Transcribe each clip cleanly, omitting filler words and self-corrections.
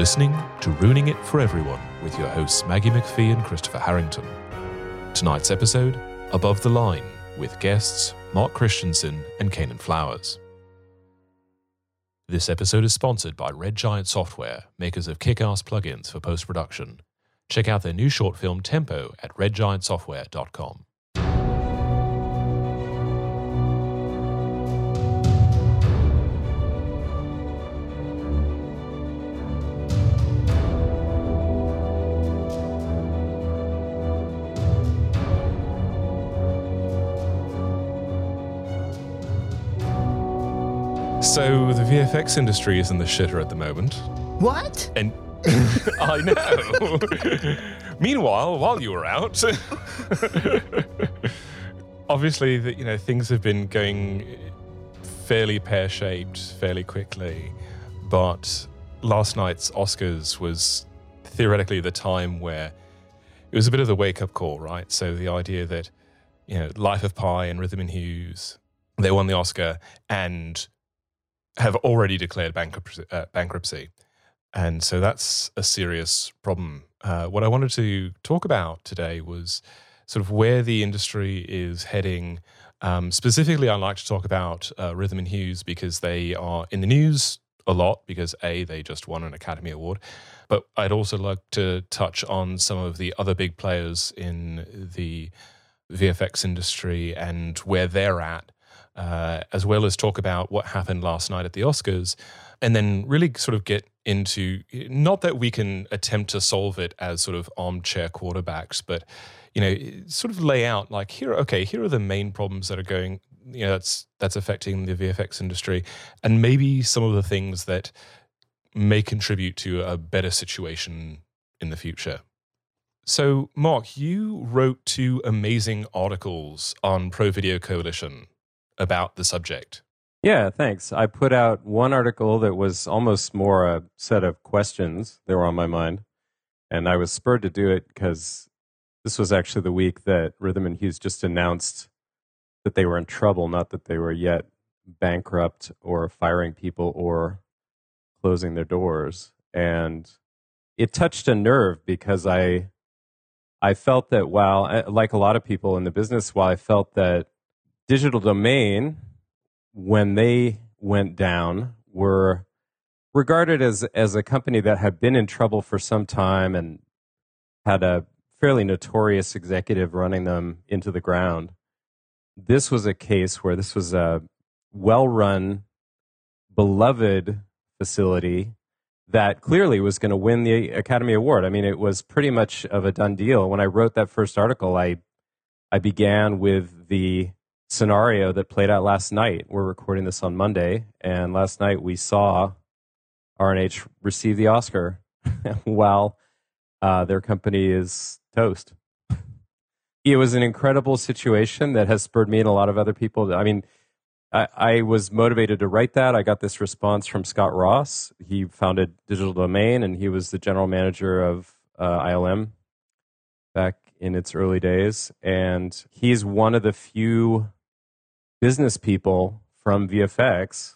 listening to Ruining It for Everyone with your hosts Maggie McPhee and Christopher Harrington. Tonight's episode, Above the Line, with guests Mark Christensen and Kanan Flowers. This episode is sponsored by Red Giant Software, makers of kick-ass plugins for post-production. Check out their new short film Tempo at redgiantsoftware.com. So the VFX industry is in the shitter at the moment. What? And I know. Meanwhile, while you were out, obviously, things have been going fairly pear-shaped fairly quickly. But last night's Oscars was theoretically the time where it was a bit of the wake-up call, right? So the idea that, Life of Pi and Rhythm and Hues, they won the Oscar and have already declared bankruptcy. And so that's a serious problem. What I wanted to talk about today was sort of where the industry is heading. Specifically, I'd like to talk about Rhythm and Hues because they are in the news a lot because A, they just won an Academy Award. But I'd also like to touch on some of the other big players in the VFX industry and where they're at. As well as talk about what happened last night at the Oscars, and then really sort of get into, not that we can attempt to solve it as sort of armchair quarterbacks, but, sort of lay out like, here are the main problems that are going, that's affecting the VFX industry, and maybe some of the things that may contribute to a better situation in the future. So, Mark, you wrote 2 amazing articles on Pro Video Coalition about the subject. Yeah, thanks. I put out one article that was almost more a set of questions that were on my mind. And I was spurred to do it because this was actually the week that Rhythm and Hues just announced that they were in trouble, not that they were yet bankrupt or firing people or closing their doors. And it touched a nerve because I felt that while, like a lot of people in the business, while I felt that Digital Domain, when they went down, were regarded as a company that had been in trouble for some time and had a fairly notorious executive running them into the ground. This was a case where this was a well-run, beloved facility that clearly was going to win the Academy Award. I mean, it was pretty much of a done deal. When I wrote that first article, I began with the scenario that played out last night. We're recording this on Monday, and last night we saw R&H receive the Oscar while their company is toast. It was an incredible situation that has spurred me and a lot of other people. I mean, I was motivated to write that. I got this response from Scott Ross. He founded Digital Domain, and he was the general manager of ILM back in its early days. And he's one of the few business people from VFX,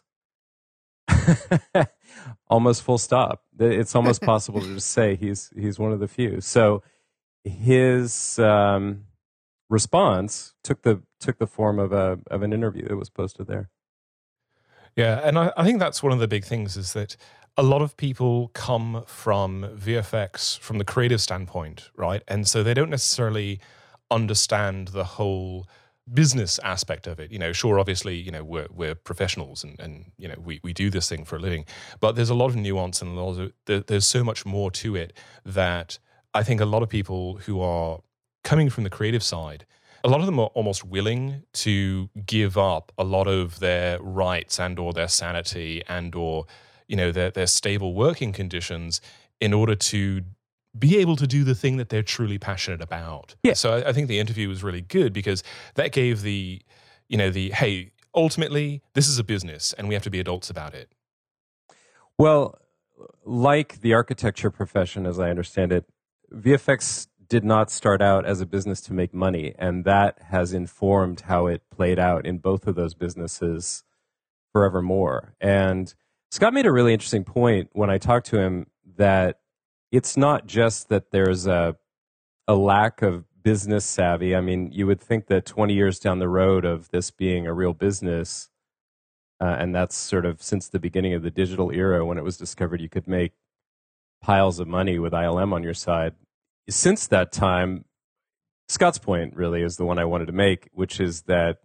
almost full stop. It's almost possible to just say he's one of the few. So his response took the form of an interview that was posted there. Yeah, and I think that's one of the big things is that a lot of people come from VFX from the creative standpoint, right? And so they don't necessarily understand the whole business aspect of it. Sure, obviously, we're professionals and we do this thing for a living, but there's a lot of nuance and there's so much more to it that I think a lot of people who are coming from the creative side, a lot of them are almost willing to give up a lot of their rights and or their sanity and or their stable working conditions in order to be able to do the thing that they're truly passionate about. Yeah. So I think the interview was really good because that gave hey, ultimately, this is a business and we have to be adults about it. Well, like the architecture profession, as I understand it, VFX did not start out as a business to make money, and that has informed how it played out in both of those businesses forevermore. And Scott made a really interesting point when I talked to him that it's not just that there's a lack of business savvy. I mean, you would think that 20 years down the road of this being a real business, and that's sort of since the beginning of the digital era when it was discovered you could make piles of money with ILM on your side. Since that time, Scott's point really is the one I wanted to make, which is that,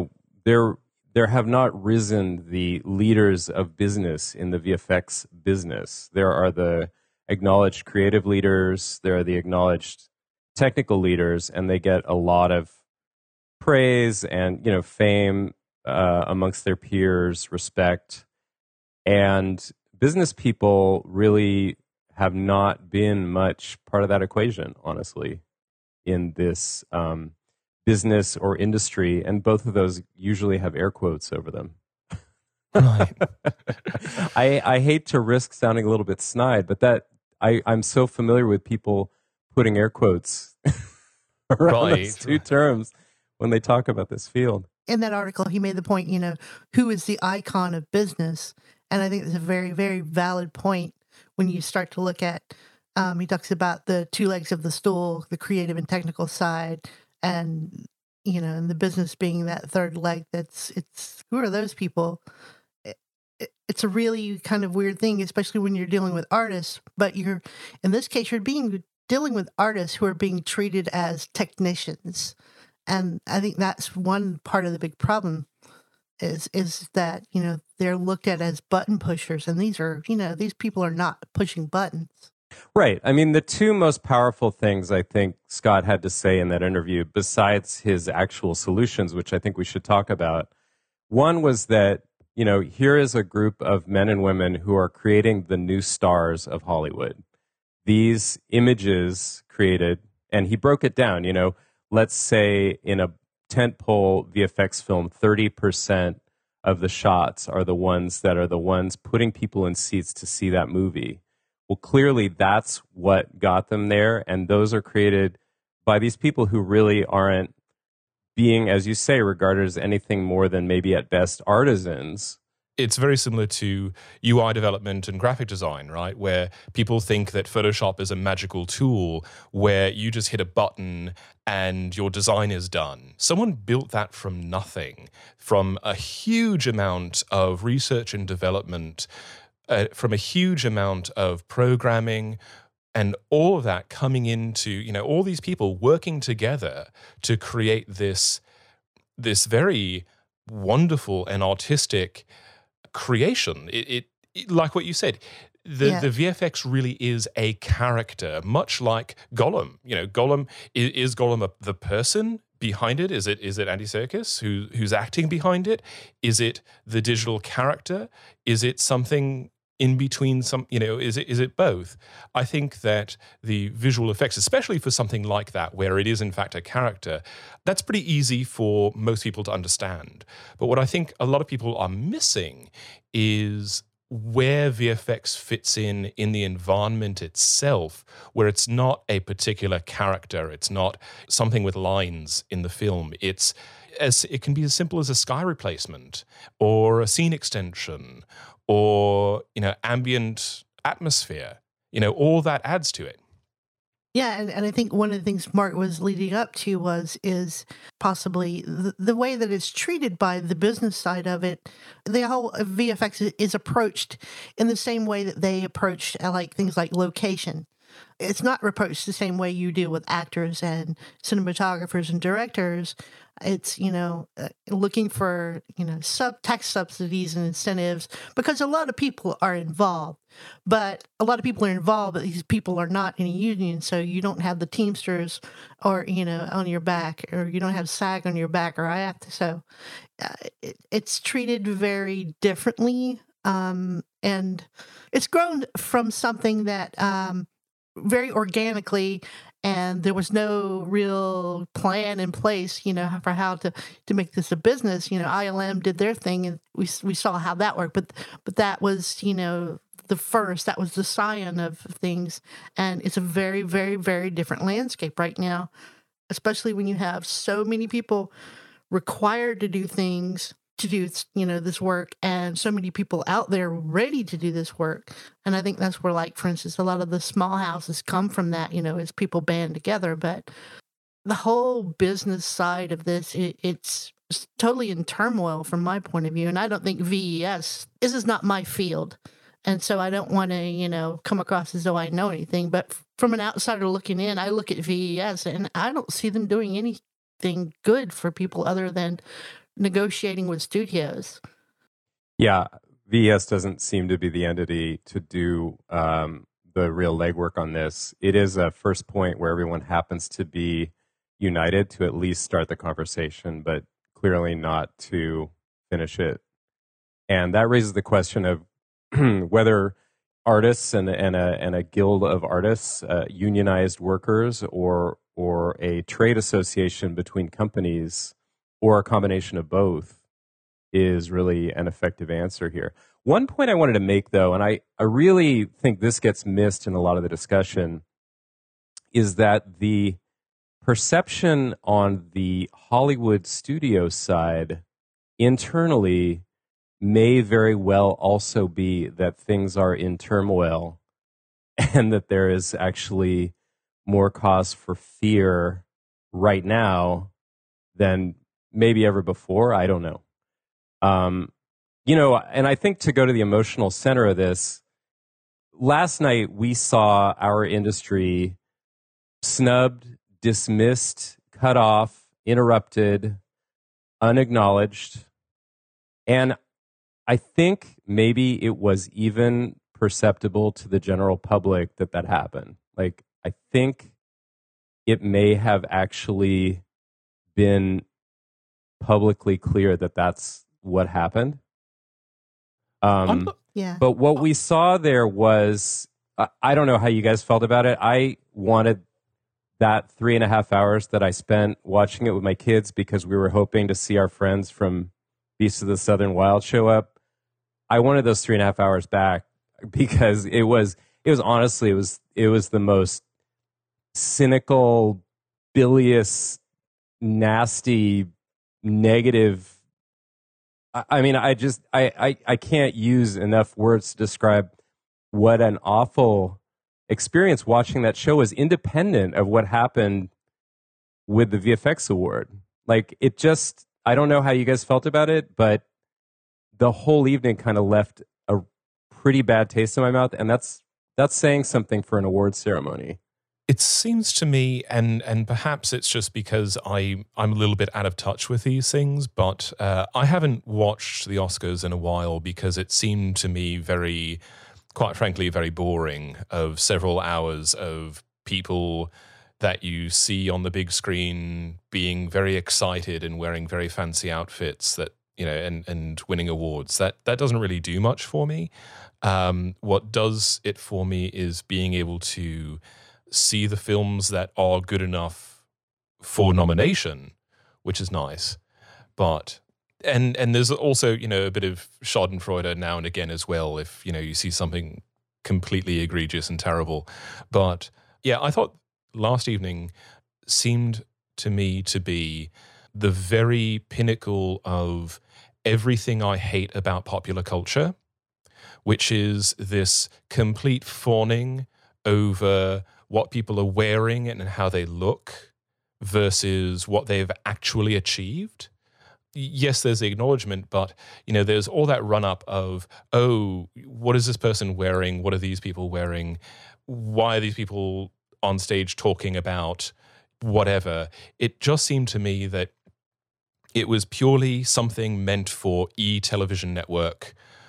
there have not risen the leaders of business in the VFX business. There are the acknowledged creative leaders, there are the acknowledged technical leaders, and they get a lot of praise and, fame amongst their peers, respect. And business people really have not been much part of that equation, honestly, in this business or industry, and both of those usually have air quotes over them. Right. I hate to risk sounding a little bit snide, but I'm so familiar with people putting air quotes around those two terms when they talk about this field. In that article, he made the point, who is the icon of business? And I think it's a very, very valid point when you start to look at, he talks about the two legs of the stool, the creative and technical side, and, and the business being that third leg. Who are those people? It's a really kind of weird thing, especially when you're dealing with artists, but in this case, you're dealing with artists who are being treated as technicians. And I think that's one part of the big problem is that, they're looked at as button pushers. And these people are not pushing buttons. Right. I mean, the two most powerful things I think Scott had to say in that interview, besides his actual solutions, which I think we should talk about, one was that, here is a group of men and women who are creating the new stars of Hollywood. These images created, and he broke it down, let's say in a tentpole VFX film, 30% of the shots are the ones putting people in seats to see that movie. Well, clearly that's what got them there, and those are created by these people who really aren't being, as you say, regarded as anything more than maybe at best artisans. It's very similar to UI development and graphic design, right? Where people think that Photoshop is a magical tool where you just hit a button and your design is done. Someone built that from nothing, from a huge amount of research and development, from a huge amount of programming, and all of that coming into, all these people working together to create this very wonderful and artistic creation. It like what you said, the VFX really is a character, much like Gollum. Gollum is Gollum the person behind it? Is it Andy Serkis who's acting behind it? Is it the digital character? Is it something in between? Is it both? I think that the visual effects, especially for something like that, where it is in fact a character, that's pretty easy for most people to understand. But what I think a lot of people are missing is where VFX fits in the environment itself, where it's not a particular character, it's not something with lines in the film. It can be as simple as a sky replacement or a scene extension, or ambient atmosphere. All that adds to it. Yeah, and I think one of the things Mark was leading up to is possibly the way that it's treated by the business side of it. The whole VFX is approached in the same way that they approach things like location. It's not approached the same way you deal with actors and cinematographers and directors. It's, looking for, tax subsidies and incentives, because a lot of people are involved. But a lot of people are involved, but these people are not in a union. So you don't have the Teamsters or, on your back, or you don't have SAG on your back, or IAFTA. So it's treated very differently. And it's grown from something that very organically, and there was no real plan in place, for how to make this a business. ILM did their thing, and we saw how that worked. But that was, that was the scion of things, and it's a very, very, very different landscape right now, especially when you have so many people required to do things to do, this work, and so many people out there ready to do this work. And I think that's where, like, for instance, a lot of the small houses come from that, as people band together. But the whole business side of this, it's totally in turmoil from my point of view. And I don't think VES, this is not my field. And so I don't want to, come across as though I know anything. But from an outsider looking in, I look at VES and I don't see them doing anything good for people other than negotiating with studios. Yeah, VES doesn't seem to be the entity to do the real legwork on this. It is a first point where everyone happens to be united to at least start the conversation, but clearly not to finish it. And that raises the question of whether artists and a guild of artists, unionized workers, or a trade association between companies, or a combination of both, is really an effective answer here. One point I wanted to make, though, and I really think this gets missed in a lot of the discussion, is that the perception on the Hollywood studio side internally may very well also be that things are in turmoil and that there is actually more cause for fear right now than maybe ever before. I don't know. And I think to go to the emotional center of this, last night we saw our industry snubbed, dismissed, cut off, interrupted, unacknowledged. And I think maybe it was even perceptible to the general public that happened. Like, I think it may have actually been publicly clear that that's what happened. Yeah. But what we saw there was, I don't know how you guys felt about it. I wanted that 3.5 hours that I spent watching it with my kids because we were hoping to see our friends from Beasts of the Southern Wild show up. I wanted those 3.5 hours back because it was honestly, it was the most cynical, bilious, nasty, negative. I mean, I can't use enough words to describe what an awful experience watching that show was, independent of what happened with the VFX award. Like, it just, I don't know how you guys felt about it, but the whole evening kind of left a pretty bad taste in my mouth, and that's saying something for an award ceremony. It seems to me, and perhaps it's just because I'm a little bit out of touch with these things, but I haven't watched the Oscars in a while because it seemed to me very, quite frankly, very boring, of several hours of people that you see on the big screen being very excited and wearing very fancy outfits that, and winning awards. That doesn't really do much for me. What does it for me is being able to see the films that are good enough for nomination, which is nice. But and there's also, a bit of schadenfreude now and again as well if, you see something completely egregious and terrible. But yeah, I thought last evening seemed to me to be the very pinnacle of everything I hate about popular culture, which is this complete fawning over what people are wearing and how they look versus what they've actually achieved. Yes, there's the acknowledgement, but, there's all that run-up of, oh, what is this person wearing? What are these people wearing? Why are these people on stage talking about whatever? It just seemed to me that it was purely something meant for E! Television Network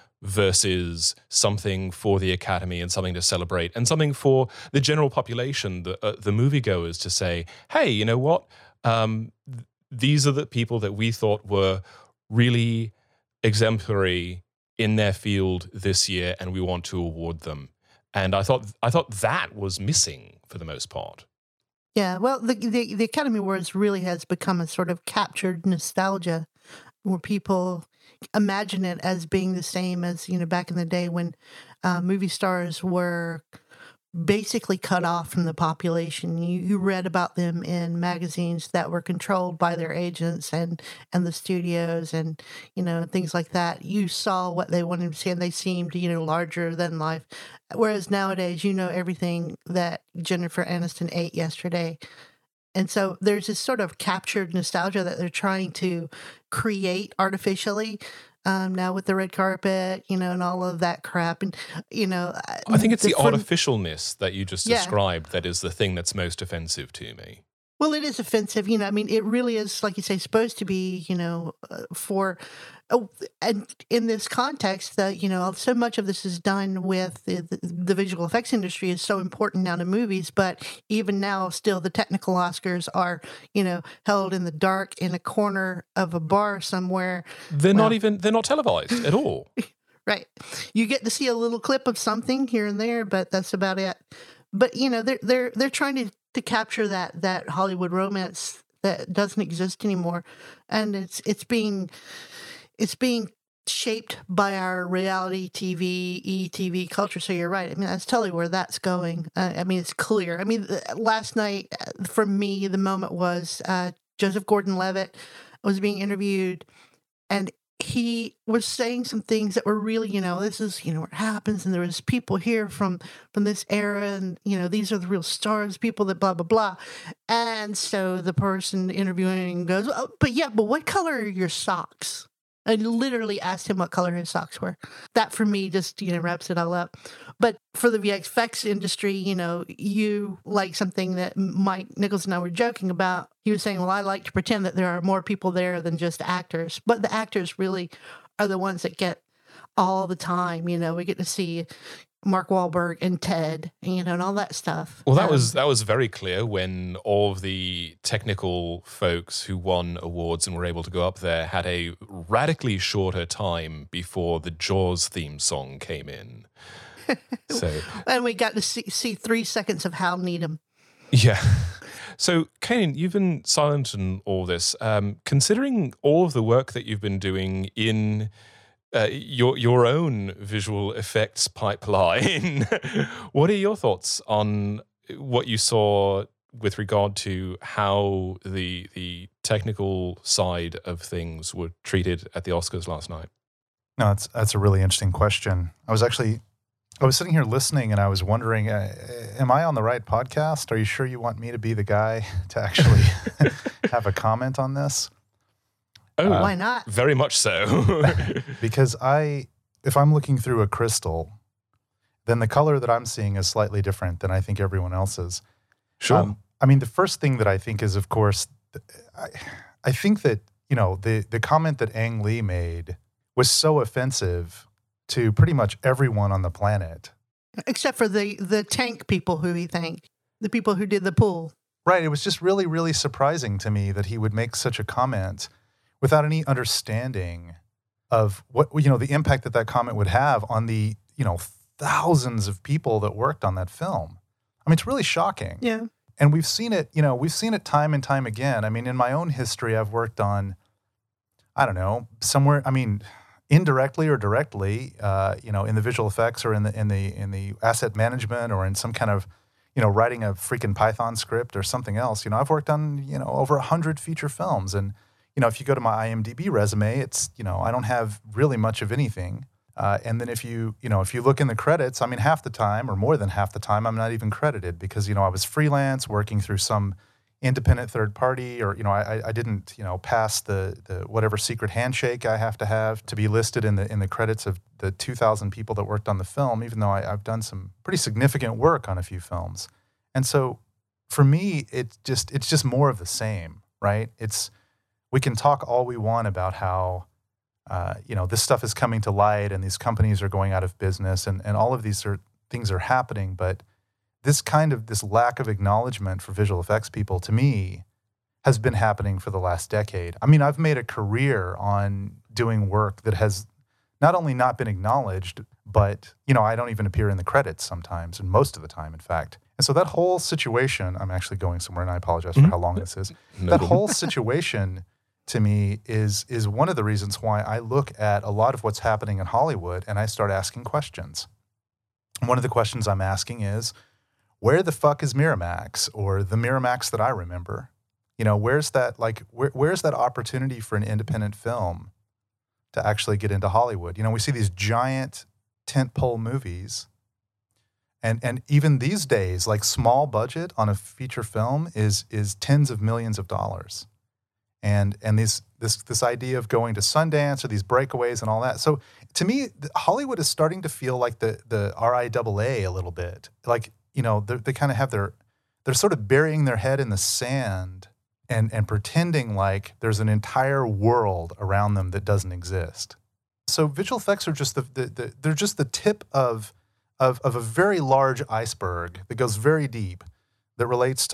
versus something for the Academy and something to celebrate and something for the general population, the moviegoers, to say, hey, you know what? These are the people that we thought were really exemplary in their field this year, and we want to award them. And I thought that was missing for the most part. Yeah, well, the Academy Awards really has become a sort of captured nostalgia where people imagine it as being the same as, back in the day when movie stars were basically cut off from the population. You read about them in magazines that were controlled by their agents and the studios and, things like that. You saw what they wanted to see, and they seemed, larger than life. Whereas nowadays, everything that Jennifer Aniston ate yesterday. And so there's this sort of captured nostalgia that they're trying to create artificially. Now with the red carpet, and all of that crap. And, I think it's the artificialness that you just described that is the thing that's most offensive to me. Well, it is offensive. It really is, like you say, supposed to be, and in this context that, so much of this is done with the visual effects industry is so important now to movies. But even now, still the technical Oscars are, held in the dark in a corner of a bar somewhere. They're not televised at all. Right. You get to see a little clip of something here and there, but that's about it. But, they're trying to capture that Hollywood romance that doesn't exist anymore. And it's being shaped by our reality TV, ETV culture. So you're right. That's totally where that's going. It's clear. Last night, for me, the moment was Joseph Gordon-Levitt was being interviewed, and he was saying some things that were really, this is, what happens. And there was people here from this era, and, these are the real stars, people that blah, blah, blah. And so the person interviewing goes, oh, but what color are your socks? I literally asked him what color his socks were. That for me just, wraps it all up. But for the VFX industry, you like something that Mike Nichols and I were joking about. He was saying, well, I like to pretend that there are more people there than just actors. But the actors really are the ones that get all the time. We get to see Mark Wahlberg and Ted, and all that stuff. Well, that was very clear when all of the technical folks who won awards and were able to go up there had a radically shorter time before the Jaws theme song came in. And we got to see 3 seconds of Hal Needham. Yeah. So, Kanan, you've been silent in all this. Considering all of the work that you've been doing in your own visual effects pipeline, what are your thoughts on what you saw with regard to how the technical side of things were treated at the Oscars last night? No, that's a really interesting question. I was sitting here listening, and I was wondering, am I on the right podcast? Are you sure you want me to be the guy to actually have a comment on this? Oh, why not? Very much so. Because if I'm looking through a crystal, then the color that I'm seeing is slightly different than I think everyone else is. Sure. The first thing that I think is, of course, I think that, the comment that Ang Lee made was so offensive to pretty much everyone on the planet. Except for the tank people who he thanked, the people who did the pool. Right. It was just really, really surprising to me that he would make such a comment without any understanding of what, the impact that comment would have on the, thousands of people that worked on that film. It's really shocking. Yeah. And we've seen it time and time again. In my own history, I've worked on, somewhere, indirectly or directly, in the visual effects or in the asset management or in some kind of, writing a freaking Python script or something else. I've worked on, over 100 feature films. And, if you go to my IMDb resume, it's, I don't have really much of anything. And then if you look in the credits, half the time or more than half the time, I'm not even credited because, I was freelance working through some independent third party or, I didn't, pass the whatever secret handshake I have to be listed in the credits of the 2,000 people that worked on the film, even though I've done some pretty significant work on a few films. And so for me, it's just more of the same, right? We can talk all we want about how, this stuff is coming to light and these companies are going out of business and all of these things are happening. But this lack of acknowledgement for visual effects people, to me, has been happening for the last decade. I've made a career on doing work that has not only not been acknowledged, but, I don't even appear in the credits sometimes, and most of the time, in fact. And so that whole situation, I'm actually going somewhere, and I apologize for how long this is. That whole situation, to me, is one of the reasons why I look at a lot of what's happening in Hollywood, and I start asking questions. One of the questions I'm asking is, where the fuck is Miramax, or the Miramax that I remember? Where's that, where's that opportunity for an independent film to actually get into Hollywood? We see these giant tentpole movies, and even these days, like, small budget on a feature film is tens of millions of dollars. And this idea of going to Sundance or these breakaways and all that. So to me, Hollywood is starting to feel like the RIAA a little bit. Like, they kind of have they're sort of burying their head in the sand and pretending like there's an entire world around them that doesn't exist. So visual effects are just they're just the tip of a very large iceberg that goes very deep, that relates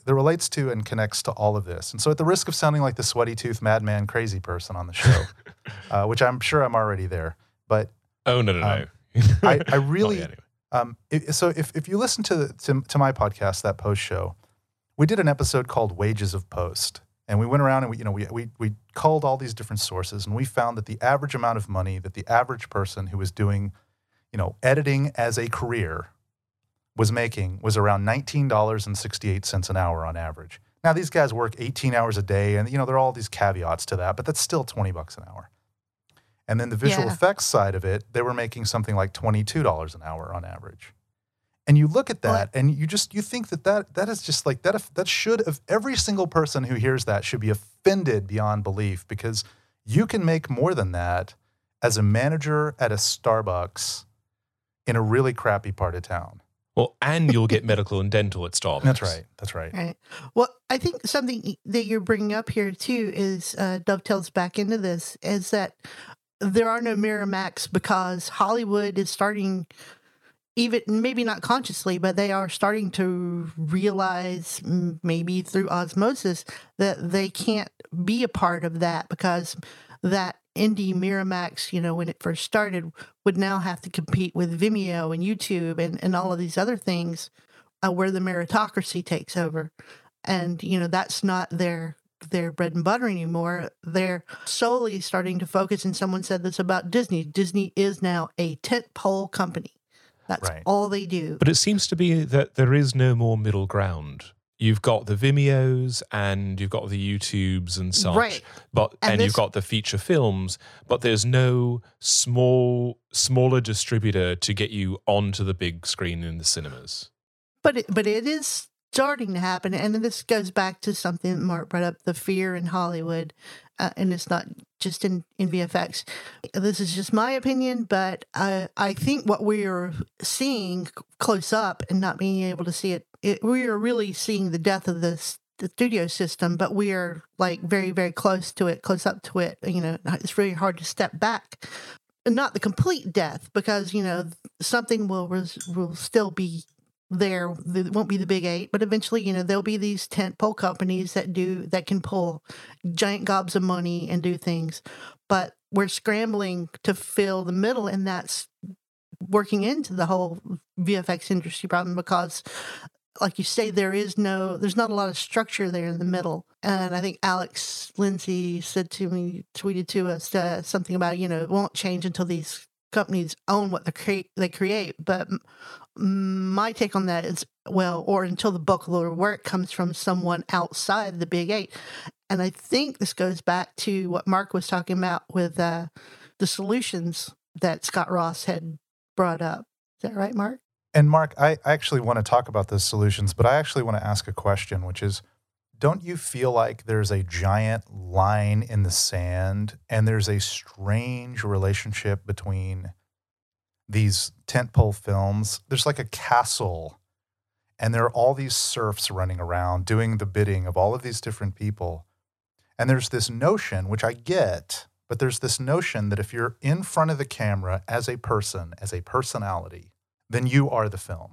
to and connects to all of this. And so, at the risk of sounding like the sweaty tooth madman crazy person on the show, which I'm sure I'm already there, but no. I really. So if you listen to my podcast, that post show, we did an episode called Wages of Post, and we went around and we culled all these different sources, and we found that the average amount of money that the average person who was doing, editing as a career was making was around $19.68 an hour on average. Now, these guys work 18 hours a day, and there are all these caveats to that, but that's still $20 an hour. And then the visual effects side of it, they were making something like $22 an hour on average. And you look at that, and you think that is just like that should have, every single person who hears that should be offended beyond belief, because you can make more than that as a manager at a Starbucks in a really crappy part of town. Well, and you'll get medical and dental at Starbucks. That's right. Right. Well, I think something that you're bringing up here too is dovetails back into this, is that there are no Miramax because Hollywood is starting, even maybe not consciously, but they are starting to realize, maybe through osmosis, that they can't be a part of that, because that indie Miramax, when it first started, would now have to compete with Vimeo and YouTube and all of these other things, where the meritocracy takes over. And, that's not their bread and butter anymore. They're solely starting to focus, and someone said this about Disney. Disney is now a tentpole company. That's all they do. But it seems to be that there is no more middle ground. You've got the Vimeos and you've got the YouTubes and such, right? And you've got the feature films, but there's no smaller distributor to get you onto the big screen in the cinemas. But it is starting to happen, and this goes back to something that Mark brought up: the fear in Hollywood, and it's not just in VFX. This is just my opinion, but I think what we are seeing close up and not being able to see it, we are really seeing the death of the studio system, but we are like very, very close up to it. It's really hard to step back. Not the complete death, because, something will still be there. It won't be the big eight, but eventually, there'll be these tentpole companies that can pull giant gobs of money and do things. But we're scrambling to fill the middle, and that's working into the whole VFX industry problem, because, like you say, there's not a lot of structure there in the middle. And I think Alex Lindsay tweeted to us something about, it won't change until these companies own what they create. But my take on that is, or until the bulk of the work comes from someone outside the big eight. And I think this goes back to what Mark was talking about with the solutions that Scott Ross had brought up. Is that right, Mark? And Mark, I actually want to talk about those solutions, but I actually want to ask a question, which is, don't you feel like there's a giant line in the sand, and there's a strange relationship between these tentpole films? There's like a castle, and there are all these serfs running around doing the bidding of all of these different people. And there's this notion, which I get, but there's this notion that if you're in front of the camera as a person, as a personality, then you are the film,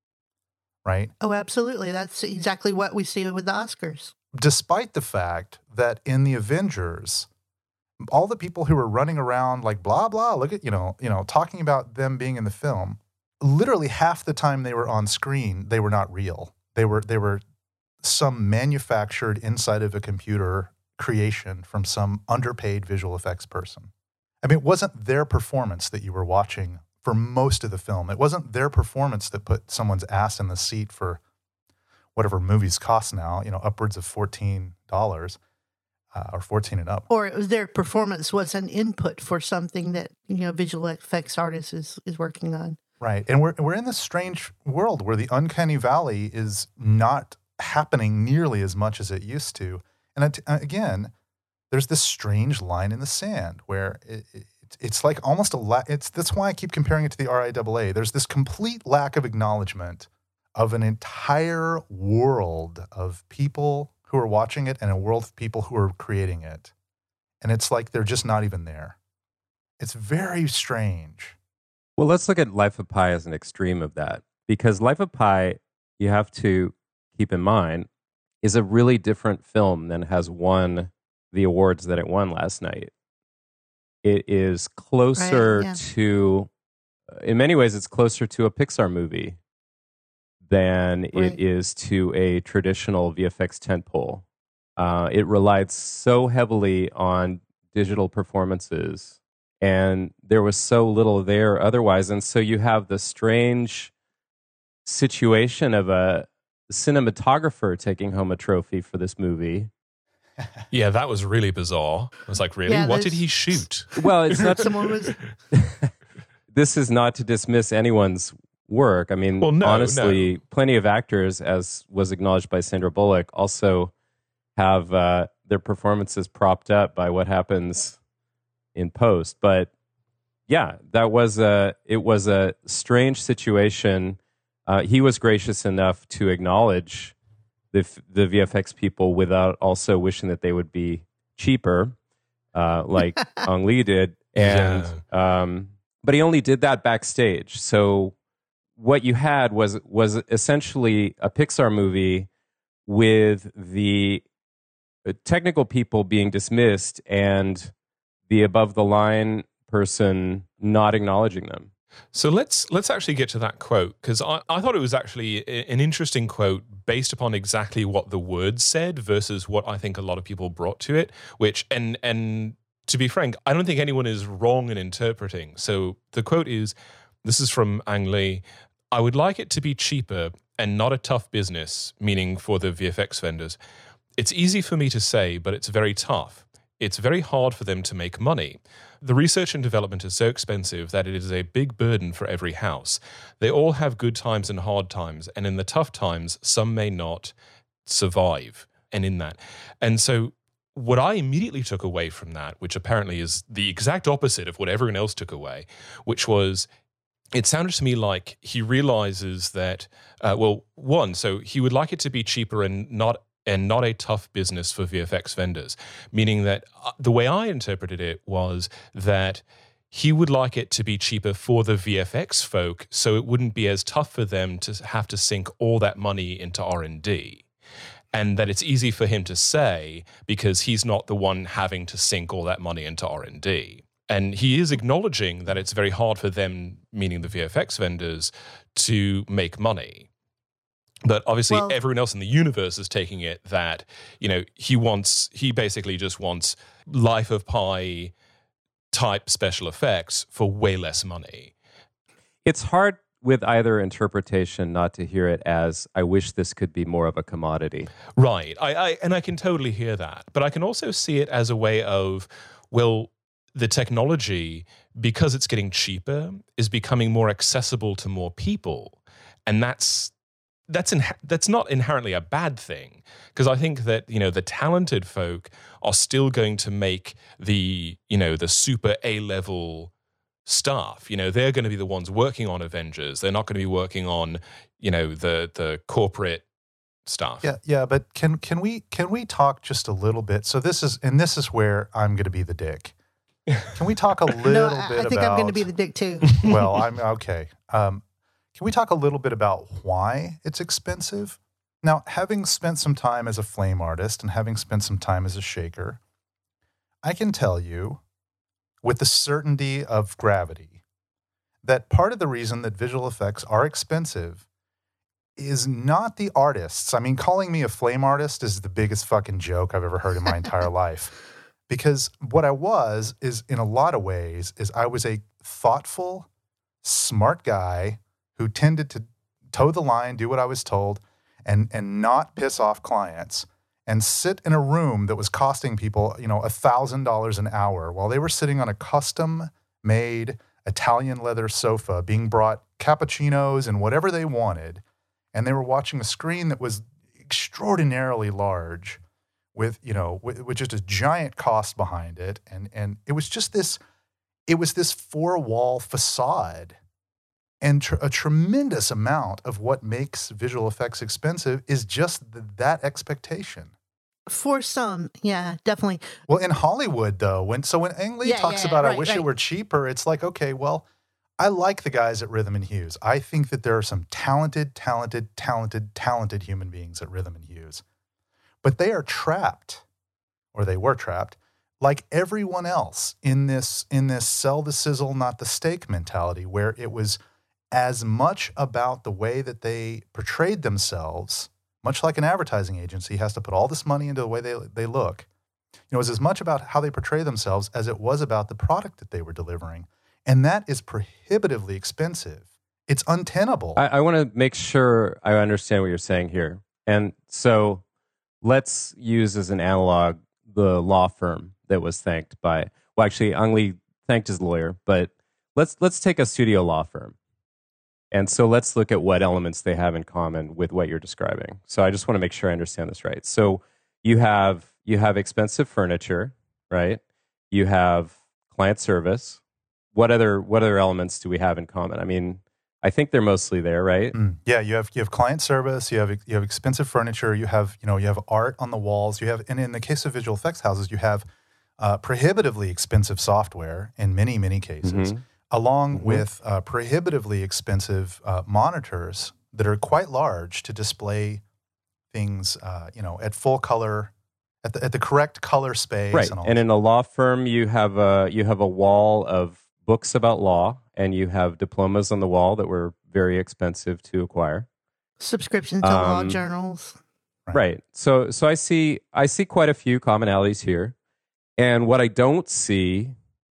right? Oh, absolutely. That's exactly what we see with the Oscars. Despite the fact that in the Avengers, all the people who were running around like blah, blah, look at, talking about them being in the film, literally half the time they were on screen, they were not real. They were some manufactured inside of a computer creation from some underpaid visual effects person. I mean, it wasn't their performance that you were watching for most of the film. It wasn't their performance that put someone's ass in the seat for whatever movies cost now, upwards of $14 or 14 and up. Or it was their performance was an input for something that, visual effects artist is working on. Right. And we're in this strange world where the uncanny valley is not happening nearly as much as it used to. And again, there's this strange line in the sand where it's like almost that's why I keep comparing it to the RIAA. There's this complete lack of acknowledgement of an entire world of people who are watching it and a world of people who are creating it. And it's like they're just not even there. It's very strange. Well, let's look at Life of Pi as an extreme of that, because Life of Pi, you have to keep in mind, is a really different film than has won the awards that it won last night. It is closer to, in many ways, it's closer to a Pixar movie than it is to a traditional VFX tentpole. It relied so heavily on digital performances, and there was so little there otherwise. And so you have the strange situation of a cinematographer taking home a trophy for this movie. Yeah, that was really bizarre. I was like, really? Yeah, what did he shoot? Well, it's not. Someone was. This is not to dismiss anyone's work. I mean, honestly, plenty of actors, as was acknowledged by Sandra Bullock, also have their performances propped up by what happens in post. But yeah, it was a strange situation. He was gracious enough to acknowledge the VFX people without also wishing that they would be cheaper, like Ang Lee did. And but he only did that backstage. So what you had was essentially a Pixar movie with the technical people being dismissed and the above the line person not acknowledging them. So let's actually get to that quote, because I thought it was actually an interesting quote based upon exactly what the words said versus what I think a lot of people brought to it, which, and to be frank, I don't think anyone is wrong in interpreting. So the quote is, this is from Ang Lee, "I would like it to be cheaper and not a tough business," meaning for the VFX vendors. "It's easy for me to say, but it's very tough. It's very hard for them to make money. The research and development is so expensive that it is a big burden for every house. They all have good times and hard times, and in the tough times, some may not survive." And so what I immediately took away from that, which apparently is the exact opposite of what everyone else took away, which was, it sounded to me like he realizes that, so he would like it to be cheaper and not a tough business for VFX vendors, meaning that the way I interpreted it was that he would like it to be cheaper for the VFX folk so it wouldn't be as tough for them to have to sink all that money into R&D. And that it's easy for him to say because he's not the one having to sink all that money into R&D. And he is acknowledging that it's very hard for them, meaning the VFX vendors, to make money. But obviously everyone else in the universe is taking it that, he basically just wants Life of Pi type special effects for way less money. It's hard with either interpretation not to hear it as, I wish this could be more of a commodity. Right. I can totally hear that. But I can also see it as a way of, the technology, because it's getting cheaper, is becoming more accessible to more people. And that's not inherently a bad thing, because I think that the talented folk are still going to make the super A-level stuff. They're going to be the ones working on Avengers. They're not going to be working on the corporate stuff. Yeah. But can we talk just a little bit? So this is where I'm going to be the dick. Can we talk a little bit about? I think I'm going to be the dick too. Well, I'm okay. Can we talk a little bit about why it's expensive? Now, having spent some time as a flame artist and having spent some time as a shaker, I can tell you with the certainty of gravity that part of the reason that visual effects are expensive is not the artists. I mean, calling me a flame artist is the biggest fucking joke I've ever heard in my entire life. Because what I was is, in a lot of ways, is I was a thoughtful, smart guy who tended to toe the line, do what I was told, and not piss off clients, and sit in a room that was costing people, $1,000 an hour while they were sitting on a custom-made Italian leather sofa, being brought cappuccinos and whatever they wanted, and they were watching a screen that was extraordinarily large, with just a giant cost behind it, and it was just this four-wall facade. And a tremendous amount of what makes visual effects expensive is just that expectation. For some, yeah, definitely. Well, in Hollywood, though, when Ang Lee talks about, I wish it were cheaper, it's like, okay, well, I like the guys at Rhythm and Hues. I think that there are some talented human beings at Rhythm and Hues. But they are trapped, or they were trapped, like everyone else in this sell the sizzle, not the steak mentality, where it was as much about the way that they portrayed themselves, much like an advertising agency has to put all this money into the way they look. It was as much about how they portray themselves as it was about the product that they were delivering. And that is prohibitively expensive. It's untenable. I want to make sure I understand what you're saying here. And so let's use as an analog the law firm that was thanked by, well, actually, Ang Lee thanked his lawyer, but let's take a studio law firm. And so let's look at what elements they have in common with what you're describing. So I just want to make sure I understand this right. So you have expensive furniture, right? You have client service. What other elements do we have in common? I mean, I think they're mostly there, right? Yeah, you have client service. You have expensive furniture. You have art on the walls. And in the case of visual effects houses, you have prohibitively expensive software in many cases. Mm-hmm. Along with prohibitively expensive monitors that are quite large to display things, at full color, at the correct color space. Right, and in a law firm, you have a wall of books about law, and you have diplomas on the wall that were very expensive to acquire. Subscriptions to law journals. Right. So I see quite a few commonalities here, and what I don't see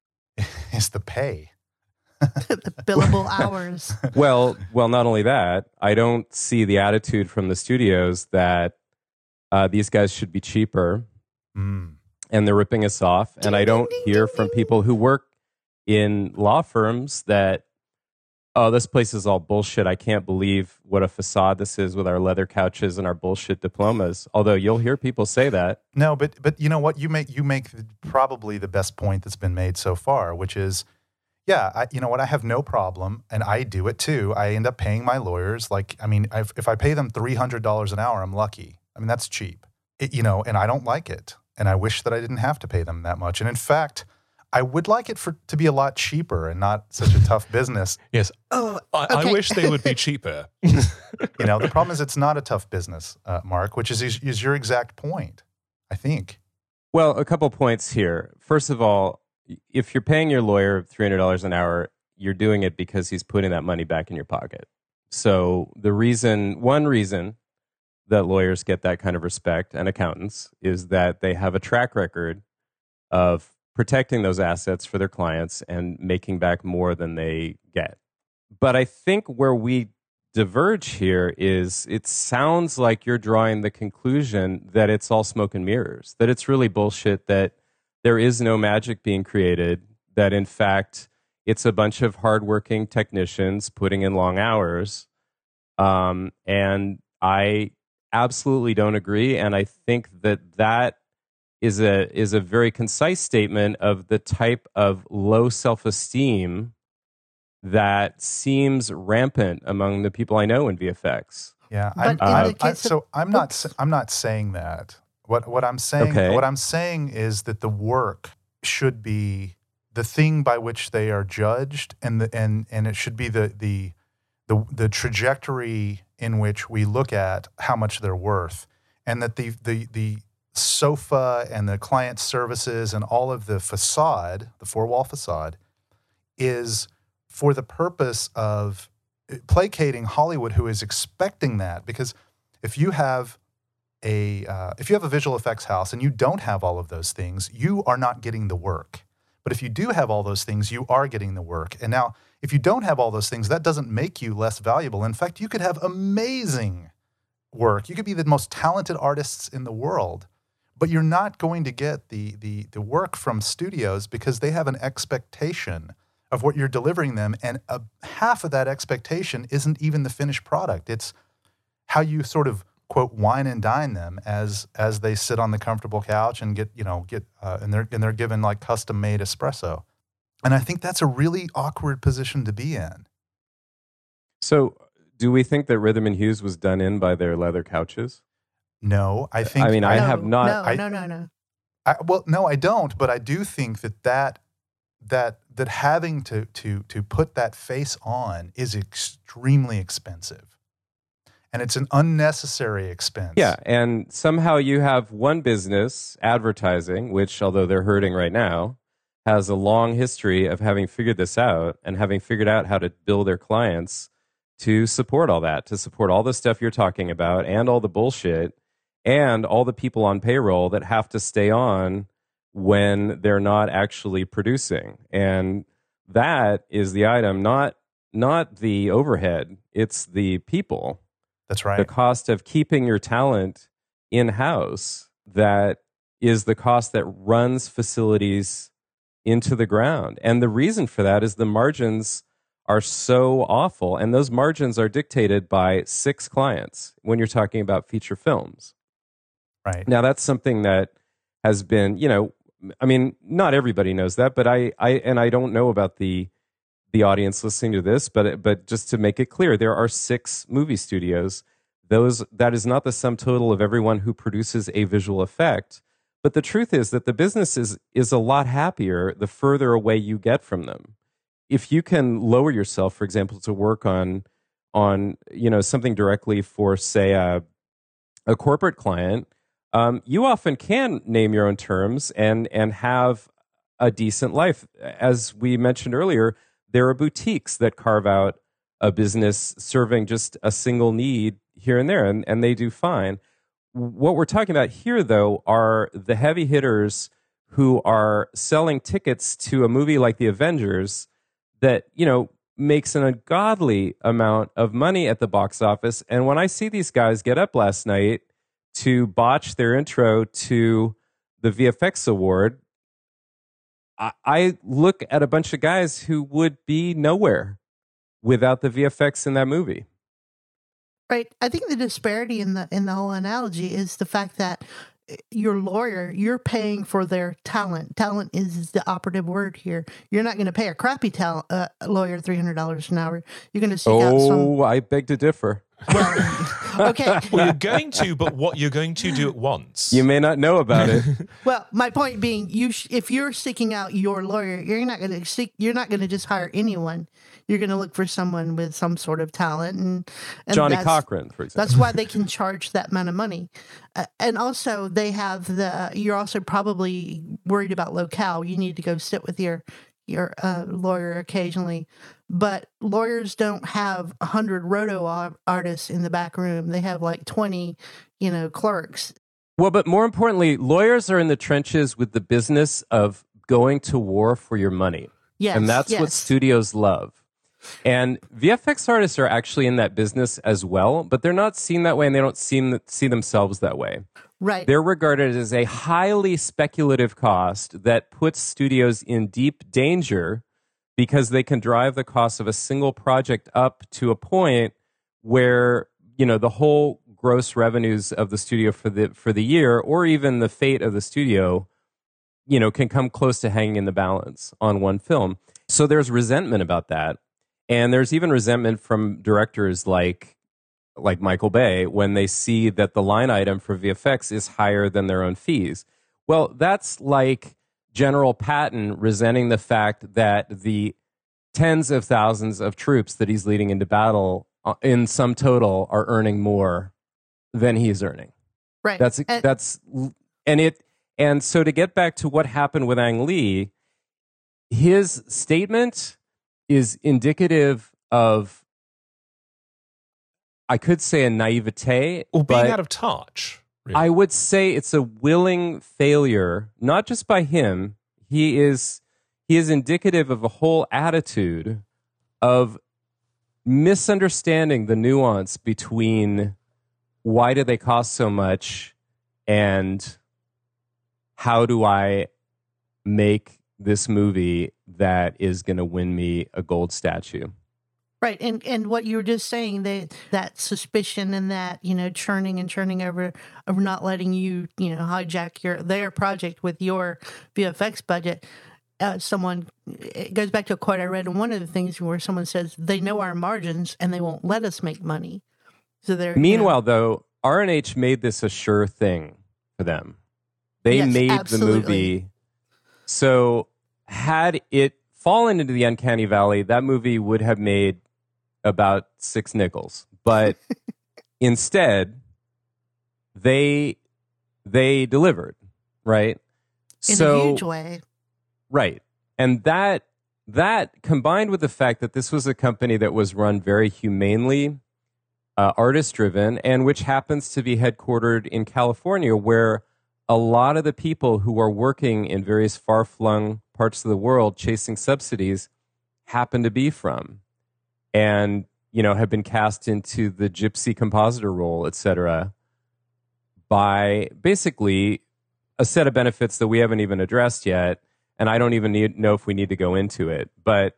is the pay. The billable hours. Well, not only that, I don't see the attitude from the studios that these guys should be cheaper, and they're ripping us off. And I don't hear from people who work in law firms that, oh, this place is all bullshit. I can't believe what a facade this is with our leather couches and our bullshit diplomas. Although you'll hear people say that. No, but you know what? You make probably the best point that's been made so far, which is, yeah, you know what? I have no problem, and I do it too. I end up paying my lawyers. If I pay them $300 an hour, I'm lucky. I mean, that's cheap. And I don't like it, and I wish that I didn't have to pay them that much. And in fact, I would like it to be a lot cheaper and not such a tough business. Yes. I wish they would be cheaper. The problem is it's not a tough business, Mark, which is your exact point, I think. Well, a couple points here. First of all, if you're paying your lawyer $300 an hour, you're doing it because he's putting that money back in your pocket. So one reason that lawyers get that kind of respect, and accountants, is that they have a track record of protecting those assets for their clients and making back more than they get. But I think where we diverge here is it sounds like you're drawing the conclusion that it's all smoke and mirrors, that it's really bullshit, that there is no magic being created, that in fact it's a bunch of hardworking technicians putting in long hours. And I absolutely don't agree. And I think that is a very concise statement of the type of low self-esteem that seems rampant among the people I know in VFX. Yeah, I'm not saying that. What I'm saying is that the work should be the thing by which they are judged, and it should be the trajectory in which we look at how much they're worth, and that the sofa and the client services and all of the facade, the four-wall facade, is for the purpose of placating Hollywood, who is expecting that. Because if you have a visual effects house and you don't have all of those things, you are not getting the work. But if you do have all those things, you are getting the work. And now, if you don't have all those things, that doesn't make you less valuable. In fact, you could have amazing work. You could be the most talented artists in the world, but you're not going to get the work from studios because they have an expectation of what you're delivering them, and half of that expectation isn't even the finished product. It's how you sort of, quote, wine and dine them as they sit on the comfortable couch and and they're given like custom made espresso. And I think that's a really awkward position to be in. So, do we think that Rhythm and Hughes was done in by their leather couches? No, I think. I mean, I No, have not. No. Well, no, I don't. But I do think that having to put that face on is extremely expensive, and it's an unnecessary expense. Yeah, and somehow you have one business, advertising, which, although they're hurting right now, has a long history of having figured this out and having figured out how to bill their clients to support all that, to support all the stuff you're talking about and all the bullshit and all the people on payroll that have to stay on when they're not actually producing. And that is the item, not the overhead. It's the people. That's right. The cost of keeping your talent in-house, that is the cost that runs facilities into the ground. And the reason for that is the margins are so awful. And those margins are dictated by 6 clients when you're talking about feature films. Right. Now, that's something that has been, I mean, not everybody knows that, but I don't know about the audience listening to this, but just to make it clear, there are 6 movie studios. That is not the sum total of everyone who produces a visual effect. But the truth is that the business is a lot happier the further away you get from them. If you can lower yourself, for example, to work on something directly for, say, a corporate client, you often can name your own terms and have a decent life. As we mentioned earlier, there are boutiques that carve out a business serving just a single need here and there, and they do fine. What we're talking about here, though, are the heavy hitters who are selling tickets to a movie like The Avengers that, makes an ungodly amount of money at the box office. And when I see these guys get up last night to botch their intro to the VFX award, I look at a bunch of guys who would be nowhere without the VFX in that movie. Right. I think the disparity in the whole analogy is the fact that your lawyer, you're paying for their talent. Talent is the operative word here. You're not going to pay a crappy lawyer $300 an hour. You're going to seek out some. Oh, I beg to differ. Well, okay. Well, you're going to, but what you're going to do at once. You may not know about it. Well, my point being, if you're seeking out your lawyer, you're not going to just hire anyone. You're going to look for someone with some sort of talent, and Johnny Cochran, for example. That's why they can charge that amount of money. And also, they have you're also probably worried about locale. You need to go sit with your lawyer occasionally. But lawyers don't have 100 roto artists in the back room. They have like 20, clerks. Well, but more importantly, lawyers are in the trenches with the business of going to war for your money. Yes, and that's what studios love. And VFX artists are actually in that business as well, but they're not seen that way, and they don't see themselves that way. Right. They're regarded as a highly speculative cost that puts studios in deep danger because they can drive the cost of a single project up to a point where, the whole gross revenues of the studio for the year, or even the fate of the studio, can come close to hanging in the balance on one film. So there's resentment about that. And there's even resentment from directors like Michael Bay when they see that the line item for VFX is higher than their own fees. Well, that's like General Patton resenting the fact that the tens of thousands of troops that he's leading into battle in sum total are earning more than he's earning. Right. And so to get back to what happened with Ang Lee, his statement is indicative of, I could say, a naivete. Or being out of touch. Really. I would say it's a willing failure, not just by him. He is he is indicative of a whole attitude of misunderstanding the nuance between why do they cost so much and how do I make this movie that is going to win me a gold statue. Right, and what you were just saying, that suspicion and that, churning and churning over of not letting you, hijack their project with your VFX budget. It goes back to a quote I read in one of the things where someone says they know our margins and they won't let us make money. So they're meanwhile, though, R&H made this a sure thing for them. They made absolutely. the movie. So had it fallen into the uncanny valley, that movie would have made about 6 nickels. But instead, they delivered, right? In a huge way. Right. And that combined with the fact that this was a company that was run very humanely, artist-driven, and which happens to be headquartered in California, where a lot of the people who are working in various far-flung parts of the world chasing subsidies happen to be from, and have been cast into the gypsy compositor role, etc., by basically a set of benefits that we haven't even addressed yet, and I don't even know if we need to go into it. But